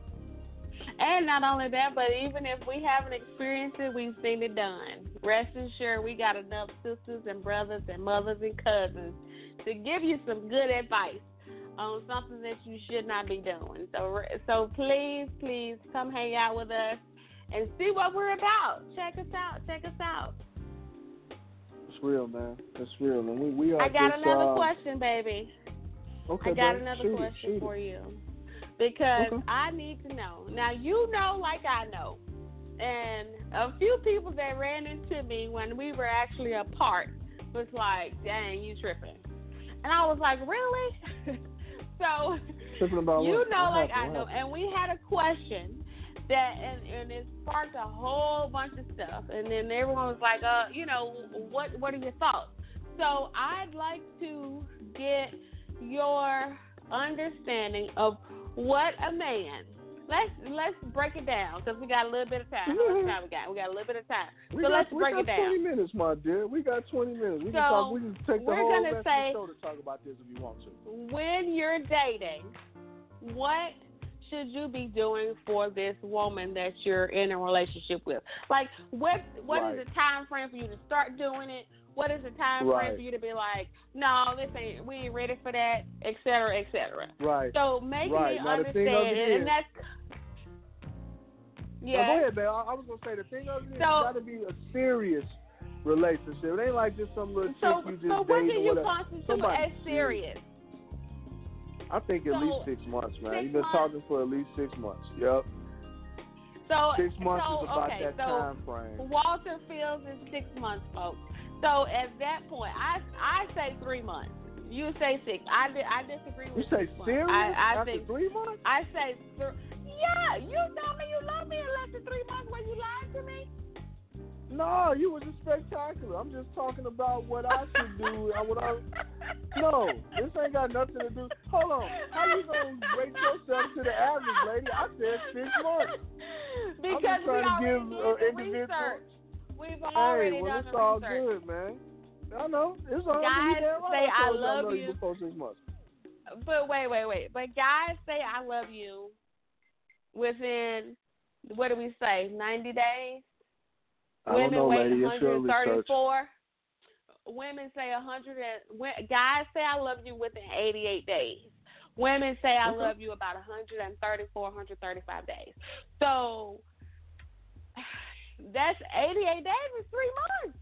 And not only that, but even if we haven't experienced it, we've seen it done. Rest assured, we got enough sisters and brothers and mothers and cousins to give you some good advice on something that you should not be doing. So, so please, please come hang out with us and see what we're about. Check us out. Check us out. It's real, man. It's real. And we, we are I got just, another uh, question, baby. Okay, I got babe. another Shoot it, question shoot for it. you. because Okay. I need to know. Now, you know like I know. And a few people that ran into me when we were actually apart was like, dang, you tripping. And I was like, really? So, Tripping about you what? know What like happened? I know. What happened? And we had a question that, and, and it sparked a whole bunch of stuff. And then everyone was like, uh, you know, what, what are your thoughts? So I'd like to get your understanding of what a man. Let's let's break it down because we got a little bit of time. How much time we got? We got a little bit of time. We so got, let's we break got it down. twenty minutes, my dear. We got twenty minutes. We So, can talk. We can take the we're whole gonna rest say- of the show to talk about this if you want to. When you're dating, what should you be doing for this woman that you're in a relationship with? Like, what what Right. is the time frame for you to start doing it? What is the time Right. frame for you to be like, no, this ain't, we ain't ready for that, et cetera, et cetera. Right. So make Right. me Now, the thing of understand it it, and is- that's Now, yeah. go ahead, man. I, I was gonna say the thing of it is, it's So- got to be a serious relationship. It ain't like just some little So, chick you just so what dating do or you whatever. constitute Somebody as serious? I think at So, least six months, man. six You've been months? talking for at least six months. Yep. So Six months so, is about okay, that so time frame. Walter feels is six months, folks. So at that point, I I say three months. You say six. I di- I disagree You with say six months. serious I, I after think three months? I say th- yeah. You told me you love me in less than three months when you lied to me. No, you was just spectacular. I'm just talking about what I should do. and what I, no, this ain't got nothing to do. Hold on. How you gonna rate yourself to the average, lady? I said six months. Because I'm just we trying to already give did uh, the individual. research. We've already Hey, well, done it's the all research. good, man. I know. It's all Guys you damn right. say, I, "I told you love I you." before six months. But wait, wait, wait. But guys say I love you within, what do we say, ninety days? I don't Women know, wait lady. It's your one research. thirty-four. Women say one hundred and, guys say I love you within eighty-eight days. Women say I Okay. love you about one thirty-four, one thirty-five days. So that's eighty-eight days is three months.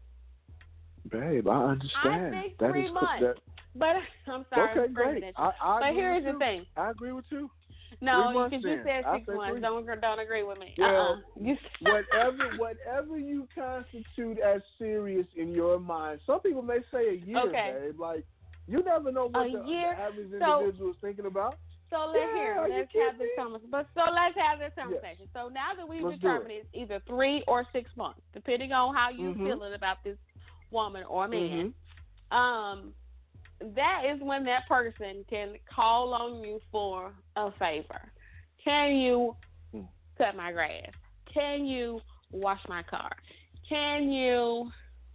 Babe, I understand. I think That three is months. That, But I'm sorry, okay, I'm screaming great. at you. I, I But agree here's with the you. thing. I agree with you. No, Three months because you then. said I six said months. three. Don't don't agree with me. Well, uh-uh. You, whatever, whatever you constitute as serious in your mind. Some people may say a year, Okay. babe. Like you never know what A the, year? the average So- individual is thinking about. So let's Yeah, hear. are you Let's kidding have this me? conversation. But so let's have this conversation. So now that we've Let's do determined it's either three or six months, depending on how you Mhm. feeling about this woman or man, Mhm. um, that is when that person can call on you for a favor. Can you Mm. cut my grass? Can you wash my car? Can you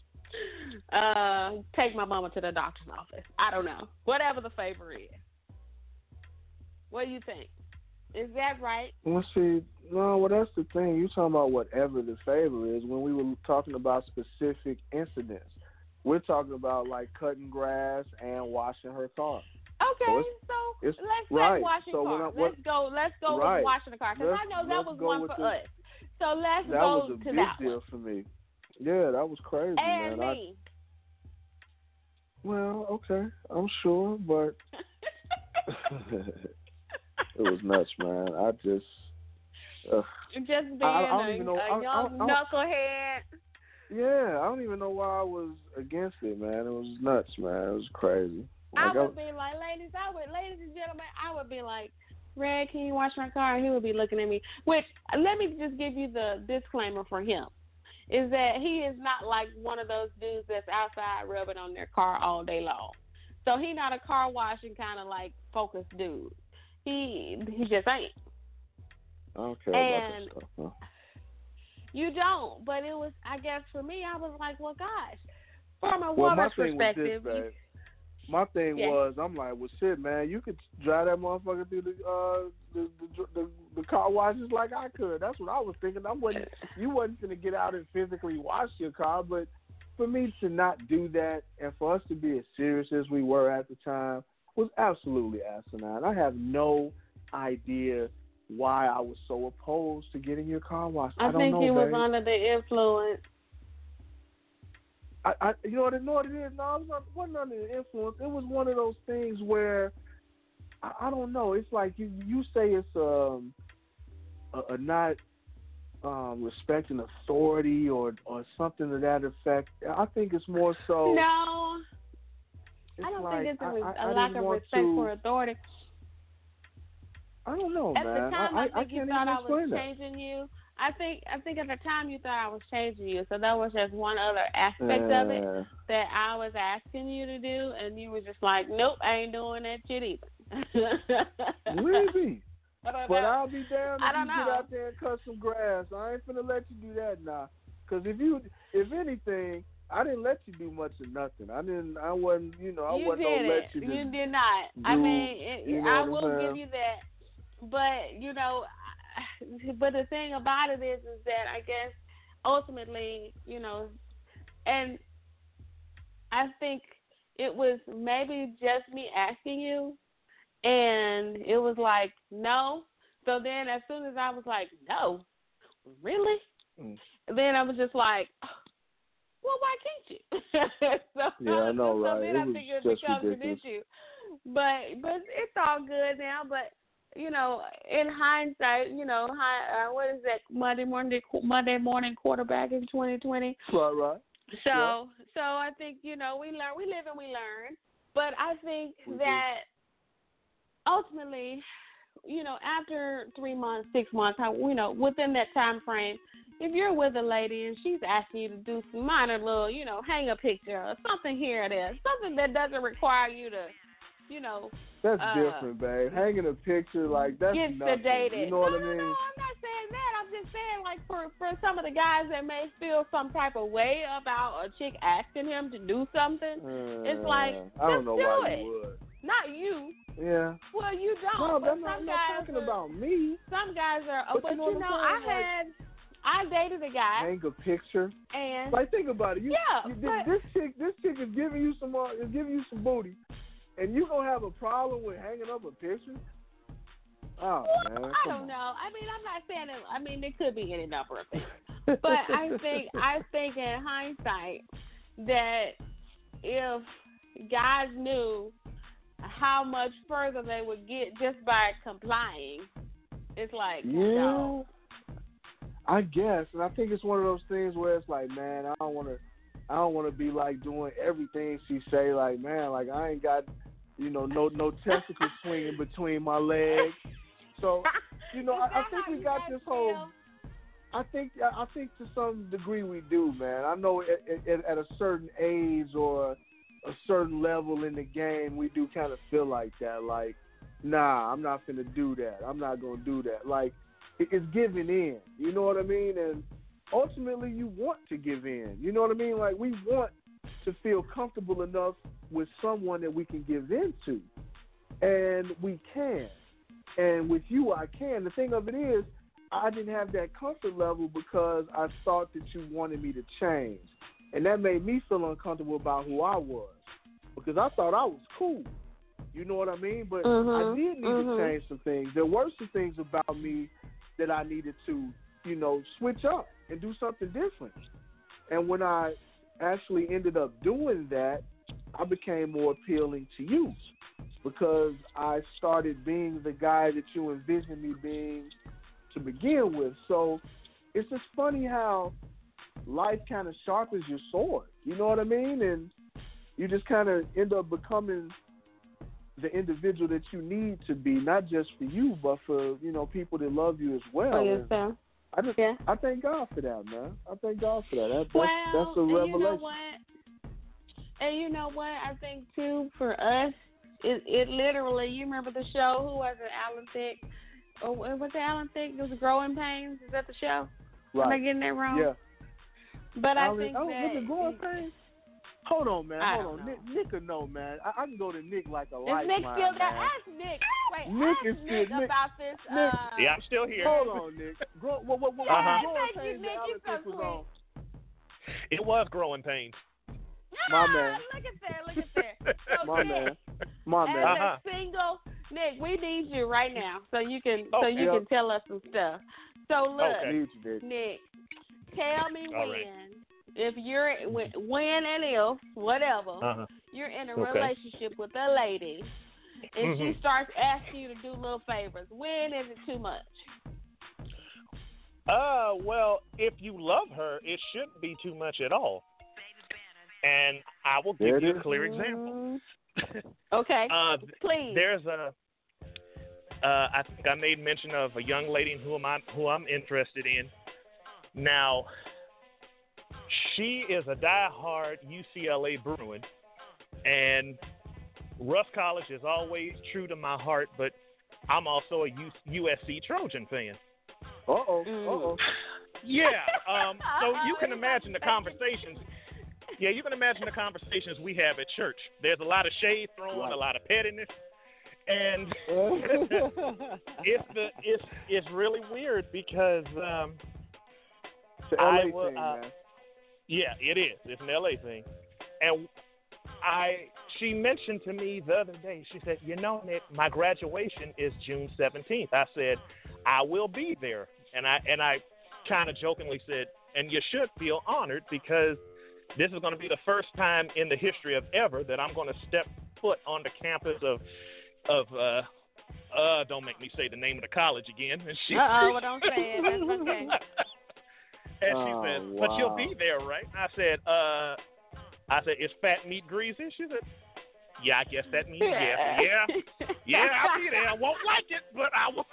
uh, take my mama to the doctor's office? I don't know. Whatever the favor is. What do you think? Is that right? Well, see, no, well, that's the thing. You're talking about whatever the favor is. When we were talking about specific incidents, we're talking about like cutting grass and washing her car. Okay, So it's- so it's- let's right. take washing So when car. I- what- let's go. Let's go Right. with washing the car because Let's- I know that let's was go one with for the- us. So let's That go was a to big that deal one. for me. Yeah, that was crazy, And man. I, me. well, okay, I'm sure, but it was nuts, man. I just, ugh. Just being I- I don't a, even know- a I- I- young I- knucklehead. yeah, I don't even know why I was against it, man. It was nuts, man. It was crazy. I Like, would be like, ladies, I would, ladies and gentlemen, I would be like, Red, can you wash my car? And he would be looking at me. Which, let me just give you the disclaimer for him, is that he is not like one of those dudes that's outside rubbing on their car all day long. So he not a car washing kind of like focused dude. He he just ain't. I don't care And- about that stuff. Huh? You don't. But it was, I guess for me, I was like, well, gosh, from a Well, my woman's thing was this, perspective, you- babe. My thing Yeah. was, I'm like, well, shit, man, you could drive that motherfucker through the uh the the, the the car wash just like I could. That's what I was thinking. I wasn't. You wasn't gonna get out and physically wash your car, but for me to not do that and for us to be as serious as we were at the time was absolutely asinine. I have no idea why I was so opposed to getting your car washed. I, I don't think know, he was babe. under the influence. I, I, you know what, you know what it is? No, I was not, wasn't under the influence. It was one of those things where I, I don't know. It's like you you say it's um a, a not um, respecting authority or or something to that effect. I think it's more so. No, it's I don't like, think it's a, I, I, a I lack didn't of want respect to, for authority. I don't know, At man. the time, I, I, I, think I you can't thought even I was explain that. changing you. I think I think at the time you thought I was changing you. So that was just one other aspect uh, of it that I was asking you to do, and you were just like, "Nope, I ain't doing that shit either." Maybe. I don't But know. I'll be damned I if don't you get know. out there and cut some grass. I ain't finna let you do that now. Cause if you, if anything, I didn't let you do much of nothing. I didn't. I wasn't. You know, I You wasn't did gonna let it. you. You Do, did not. I do, mean, it, you know I what will I'm give saying? you that. But you know, but the thing about it is, is that I guess ultimately, you know, and I think it was maybe just me asking you, and it was like no. So then, as soon as I was like, no, really, Mm. then I was just like, well, why can't you? so, Yeah, I know, so right? then It I was think it just becomes ridiculous. an issue. But but it's all good now. But you know, in hindsight, you know, hi, uh, what is that Monday morning Monday morning quarterback in twenty twenty? Right, right. So Yeah. so I think you know we learn, we live and we learn. But I think We that ultimately, you know, after three months, six months, how you know, within that time frame, if you're with a lady and she's asking you to do some minor little, you know, hang a picture or something here or there, something that doesn't require you to, you know, That's uh, different, babe. Hanging a picture like that's get nothing. sedated. You know what no, I no, mean? no, I'm not saying that. I'm just saying, like, for, for some of the guys that may feel some type of way about a chick asking him to do something, Uh, it's like, I don't just know do why it. you would. Not you. Yeah. Well, you don't. No, but I'm not, some I'm not guys talking are, about me. Some guys are. But, But, you know, you know, what I I'm saying? had, I dated a guy, Hang a picture. and Like, think about it. You, yeah, you, but this chick, this chick is giving you some, uh, is giving you some booty, and you gonna have a problem with hanging up a picture? Oh well, man, I come don't on. know. I mean, I'm not saying it. I mean, there could be any number of things. But I think I think in hindsight that if guys knew how much further they would get just by complying, it's like, yeah, no. I guess, and I think it's one of those things where it's like, man, I don't want to, I don't want to be like doing everything she say. Like, man, like I ain't got, you know, no no testicles swinging between my legs. So, you know, I, I think we got this whole. I think I think to some degree we do, man. I know at, at, at a certain age or a certain level in the game, we do kind of feel like that. Like, nah, I'm not finna do that. I'm not gonna do that. Like, it, it's giving in. You know what I mean? And ultimately, you want to give in. You know what I mean? Like, we want to feel comfortable enough with someone that we can give in to, and we can. And with you, I can. The thing of it is, I didn't have that comfort level because I thought that you wanted me to change. And that made me feel uncomfortable about who I was because I thought I was cool. You know what I mean? But Mm-hmm. I did need mm-hmm. to change some things. There were some things about me that I needed to, you know, switch up and do something different. And when I actually ended up doing that, I became more appealing to you because I started being the guy that you envisioned me being to begin with. So it's just funny how life kind of sharpens your sword. You know what I mean? And you just kind of end up becoming the individual that you need to be, not just for you, but for, you know, people that love you as well. For yourself. I just, yeah. I thank God for that, man. I thank God for that. that that's, well, that's a and revelation. you know what? And you know what? I think too for us, it, it literally. You remember the show? Who was it? Alan Thicke. Or was it Alan Thicke? It was Growing Pains. Is that the show? Right. Am I getting that wrong? Yeah. But Alan, I think oh, that. was it Growing Pains? Hold on, man. I Hold on. Nick, Nick will know, man. I, I can go to Nick like a Is lifeline, Nick still there? man. Ask Nick. Wait, Nick ask is Nick still- Nick- about this. Nick- uh, Yeah, I'm still here. Hold on, Nick. Grow, what, what, what, Yeah, what Uh-huh. thank you, Growing Pains Nick. that Alan You're so Thicke was sweet. on? It was growing pains. My Ah, man. Look at that. Look at that. So My Nick, man. My as man. Uh-huh. a single, Nick, we need you right now so you can so Okay. you Yep. can tell us some stuff. So look, Okay. Need you, Nick. Nick, tell me All when, right. if you're when, when and if whatever Uh-huh. you're in a Okay. relationship with a lady, and Mhm. she starts asking you to do little favors? When is it too much? Uh, well, if you love her, it shouldn't be too much at all. And I will There give it you a is. clear example. Okay, uh, please. There's a. Uh, I think I made mention of a young lady who I'm who I'm interested in. Now, she is a diehard U C L A Bruin, and Russ College is always true to my heart. But I'm also a U S C Trojan fan. Uh oh. Mm. Uh oh. Yeah. Um. So you Uh-oh, can he's imagine the about to conversations. Yeah, you can imagine the conversations we have at church. There's a lot of shade thrown, Right. a lot of pettiness, and it's the it's it's really weird because um, It's an L A I will, thing, uh, man. yeah, it is. It's an L A thing, and I she mentioned to me the other day. She said, "You know, Nick, my graduation is June seventeenth." I said, "I will be there," and I and I kind of jokingly said, "And you should feel honored because this is going to be the first time in the history of ever that I'm going to step foot on the campus of of uh uh don't make me say the name of the college again." And she Uh oh, well, don't say it. That's okay. And Oh, she says, "But you'll wow. be there, right?" I said, "Uh, I said, is fat meat greasy?" She said, "Yeah, I guess that means yes." Yeah, yeah, I'll be there. I won't like it, but I will.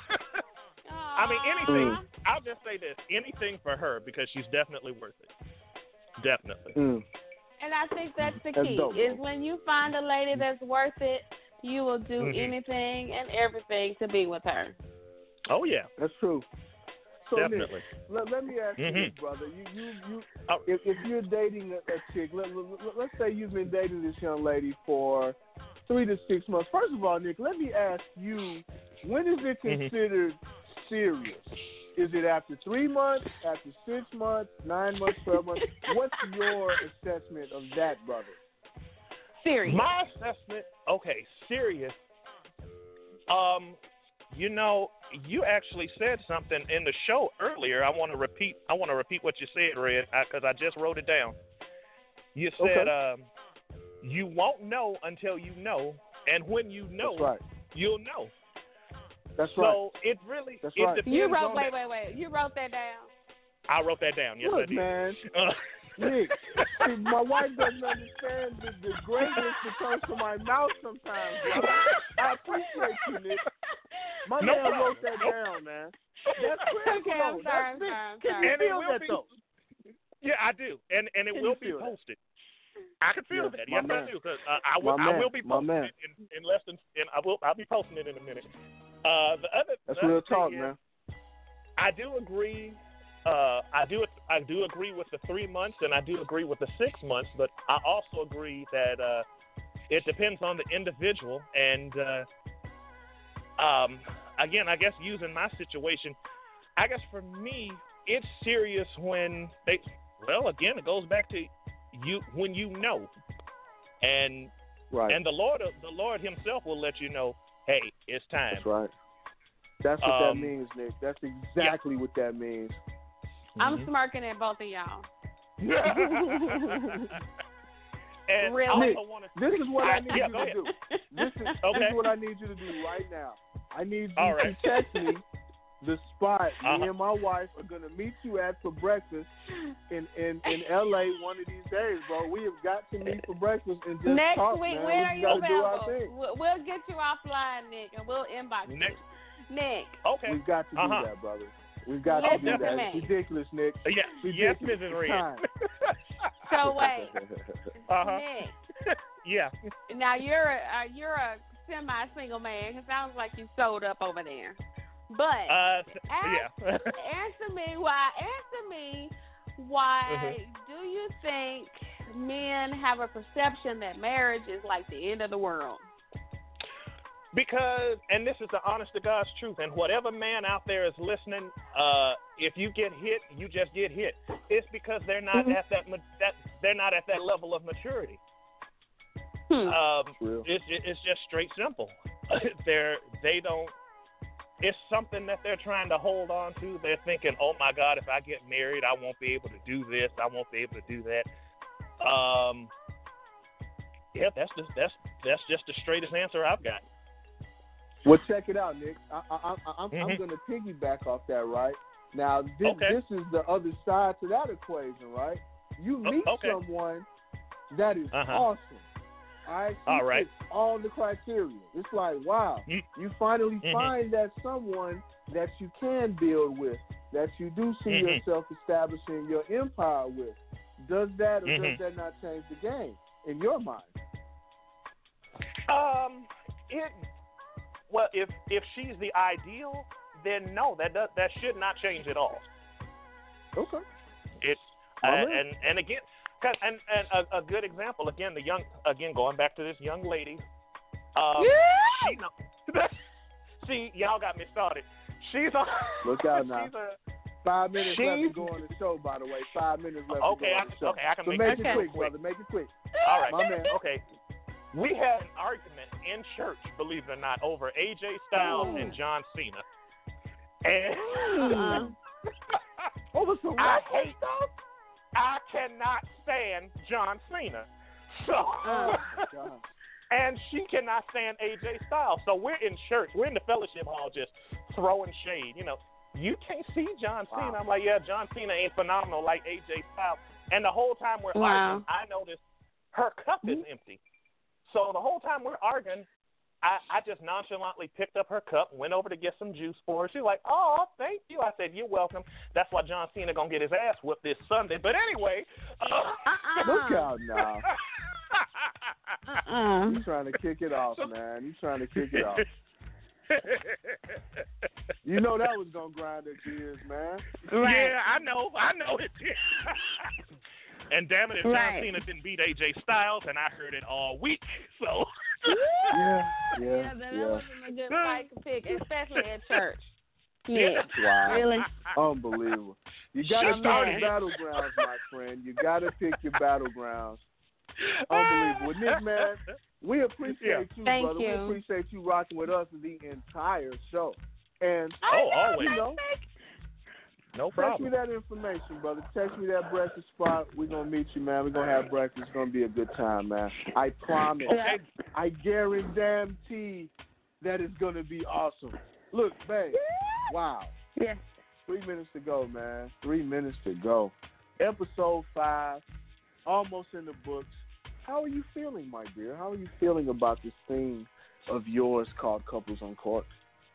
I mean, anything. Aw. I'll just say this: anything for her because she's definitely worth it. Definitely. Mm. And I think that's the That's key, dope, is bro. when you find a lady that's worth it, you will do Mhm. anything and everything to be with her. Oh yeah, That's true. So definitely. Nick, let, let me ask you Mhm. this, brother. You, you, you. Oh. If, if you're dating a, a chick, let, let, let's say you've been dating this young lady for three to six months. First of all, Nick, let me ask you, when is it Mhm. considered serious? Is it after three months, after six months, nine months, twelve months? What's your assessment of that, brother? Serious. My assessment, okay, serious. Um, you know, you actually said something in the show earlier. I want to repeat. I want to repeat what you said, Red, because I just wrote it down. You said, Okay. um, "You won't know until you know, and when you know, That's right. you'll know." That's right. So it really That's it right. depends You wrote, on wait, that. wait, wait. You wrote that down. I wrote that down. Yes, I Look, did. man. Uh, Nick, see, my wife doesn't understand the, the greatness that comes from my mouth sometimes, brother. I appreciate you, Nick. My No man problem. wrote that No- down, man. That's critical, Okay, I'm though. sorry, I'm That's sorry, I'm Can sorry. you And it feel will that, be- though? yeah, I do, and and it Can will you be feel that? posted. I can feel Yes, that. my Yes, man. I do. Cause uh, I will. My I man, will be my posting man. it in, in less than. And I will. I'll be posting it in a minute. Uh, the other. That's the real other thing talk, is, man. I do agree. Uh, I do. I do agree with the three months, and I do agree with the six months. But I also agree that uh, it depends on the individual. And uh, um, again, I guess using my situation, I guess for me, it's serious when they. Well, again, it goes back to you when you know, and Right. and the Lord, the Lord Himself will let you know. Hey, it's time. That's right. That's what that Um, means, Nick. That's exactly what that means. I'm Mhm. smirking at both of y'all. And Really? I Nick, also want to. This is what I need Yeah, you go to ahead. do. This is, this Okay. is what I need you to do right now. I need you All to right. text me the spot Uh-huh. me and my wife are gonna meet you at for breakfast in, in, in L A one of these days, bro. We have got to meet for breakfast and just Next talk, week, man. when we are just you gotta do our available? thing. We'll, we'll get you offline, Nick, and we'll inbox Next. you. Nick, Okay. We've got to do Uh-huh. that, brother. We've got Listen to do to that. me. It's ridiculous, Nick. Uh, yeah. It's Yes, ridiculous. Missus It's Red. time. so wait, uh-huh. Nick. Yeah. Now you're a uh, you're a semi-single man. It sounds like you sold up over there. But Uh. ask, Yeah. answer me why. Answer me why. Mhm. Do you think men have a perception that marriage is like the end of the world? Because, and this is the honest to God's truth, and whatever man out there is listening, uh, if you get hit, you just get hit. It's because they're not Mhm. at that, ma- that they're not at that level of maturity. Hmm. Um, Real. it's it's just straight simple. they're they don't. It's something that they're trying to hold on to. They're thinking, oh my God, if I get married, I won't be able to do this. I won't be able to do that. Um, Yeah, that's just that's that's just the straightest answer I've got. Well, check it out, Nick. I, I, I, I'm, Mm-hmm. I'm going to piggyback off that, right? Now, this, Okay. this is the other side to that equation, right? You meet Oh, okay. someone that is Uh-huh. awesome. All right? She All right. fits all the criteria. It's like, wow, Mm. you finally Mhm. find that someone that you can build with, that you do see Mhm. yourself establishing your empire with. Does that or Mhm. does that not change the game in your mind? Um, it well, if if she's the ideal, then no, that does, that should not change at all. Okay. It uh, All right. and and again, 'cause- and and a, a good example again, the young again going back to this young lady. Um, Yeah. she know. See, y'all got me started. She's on. Look out now. She's a, Five minutes left to She's- go on the show, by the way. Five minutes left Okay, to go I on the can- show. okay, I can so make make this it quick, quick. brother. Make it quick. all right, My man. Okay. We had an argument in church, believe it or not, over A J Styles Oh. and John Cena. And Uh-uh. Over some I wrestling hate stuff? I cannot stand John Cena. So Oh, God. and she cannot stand A J Styles. So we're in church, we're in the fellowship hall just throwing shade. You know, you can't see John Cena. Wow. I'm like, yeah, John Cena ain't phenomenal like A J Styles. And the whole time we're Wow. arguing, I noticed her cup is empty. So the whole time we're arguing, I, I just nonchalantly picked up her cup, went over to get some juice for her. She's like, oh, thank you. I said, you're welcome. That's why John Cena going to get his ass whooped this Sunday. But anyway. Uh, Uh-uh. Look out now. Uh-uh. You trying to kick it off, man. You trying to kick it off. You know that was going to grind her gears, man. Right. Yeah, I know. I know it did. And damn it, if John Right. Cena didn't beat A J Styles, and I heard it all week. So. Yeah, yeah, Yeah, that, that yeah. wasn't a good fight to pick, especially at church. Yeah. Yeah. Wow. Really? Unbelievable. You got to She pick started your it. battlegrounds, my friend. You got to pick your battlegrounds. Unbelievable. Nick, man, we appreciate Yeah. you, Thank brother. you. We appreciate you rocking with us the entire show. And Oh, I always. you know, No text me problem. that information, brother. Text me that breakfast spot. We're going to meet you, man. We're going to have breakfast. It's going to be a good time, man. I promise. Okay. I guarantee that it's going to be awesome. Look, babe. Wow. Yes. Three minutes to go, man. Three minutes to go. Episode five, almost in the books. How are you feeling, my dear? How are you feeling about this thing of yours called Couples on Court?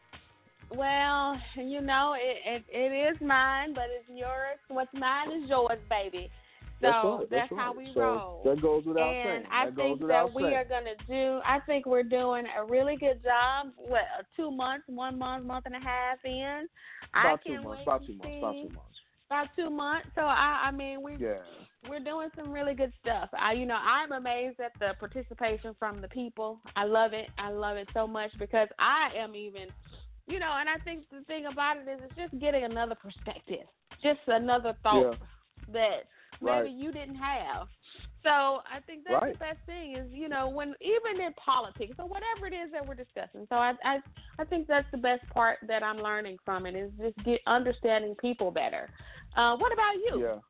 Well, you know, it, it it is mine, but it's yours. What's mine is yours, baby. So That's right. That's, that's how right. we so roll. That goes without And saying. I that think goes that without we saying. are going to do, I think we're doing a really good job. What, uh, two months, one month, month and a half in? I About two can't months. wait About to two months. see. About two months. About two months. So, I, I mean, we, Yeah. we're doing some really good stuff. I, you know, I'm amazed at the participation from the people. I love it. I love it so much because I am even, you know, and I think the thing about it is it's just getting another perspective, just another thought that maybe Right. you didn't have. So I think that's Right. the best thing is, you know, when even in politics or whatever it is that we're discussing. So I, I I think that's the best part that I'm learning from it is just get understanding people better. Uh, what about you? Yeah.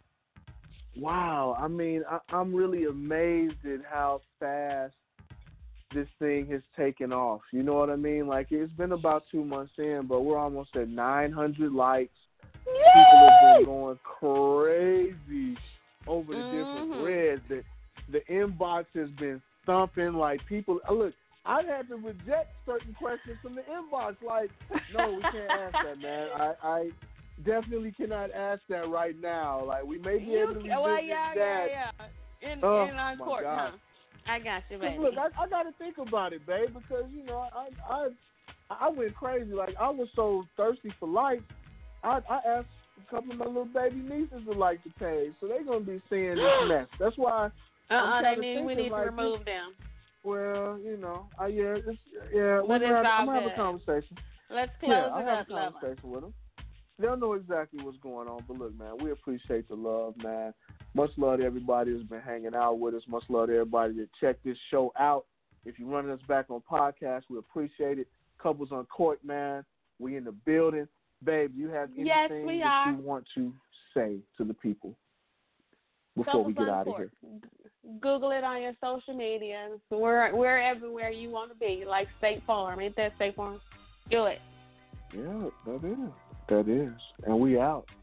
Wow. I mean, I, I'm really amazed at how fast this thing has taken off. You know what I mean? Like, it's been about two months in, but we're almost at nine hundred likes. People have been going crazy over the different Mhm. threads. The, the inbox has been thumping. Like, people, uh, look, I've had to reject certain questions from the inbox. Like, no, we can't ask that, man. I, I definitely cannot ask that right now. Like, we may be You, able to revisit well, yeah, that. yeah, yeah. In, Oh, in our my court, God. huh? I got you, 'Cause baby. look, I, I got to think about it, babe, because, you know, I, I I went crazy. Like, I was so thirsty for likes. I, I asked a couple of my little baby nieces to like the page, so they're going to be seeing this mess. That's why uh-uh, I'm they kinda need, we thinking need to like remove them. Well, you know, I, yeah, it's, yeah, But we're it's gonna have, all I'm gonna have a good. conversation. Let's close Yeah, I'll it have up, a lover. conversation with them. They'll know exactly what's going on. But look, man, we appreciate the love, man. Much love to everybody who's been hanging out with us. Much love to everybody that checked this show out. If you're running us back on podcast, we appreciate it. Couples on Court, man. We in the building. Babe, you have anything Yes, we that are. you want to say to the people before Couples we get on out of Court. here? Google it on your social media. So we're we're everywhere you want to be, like State Farm. Ain't that State Farm? Do it. Yeah, that is. That is. And we out.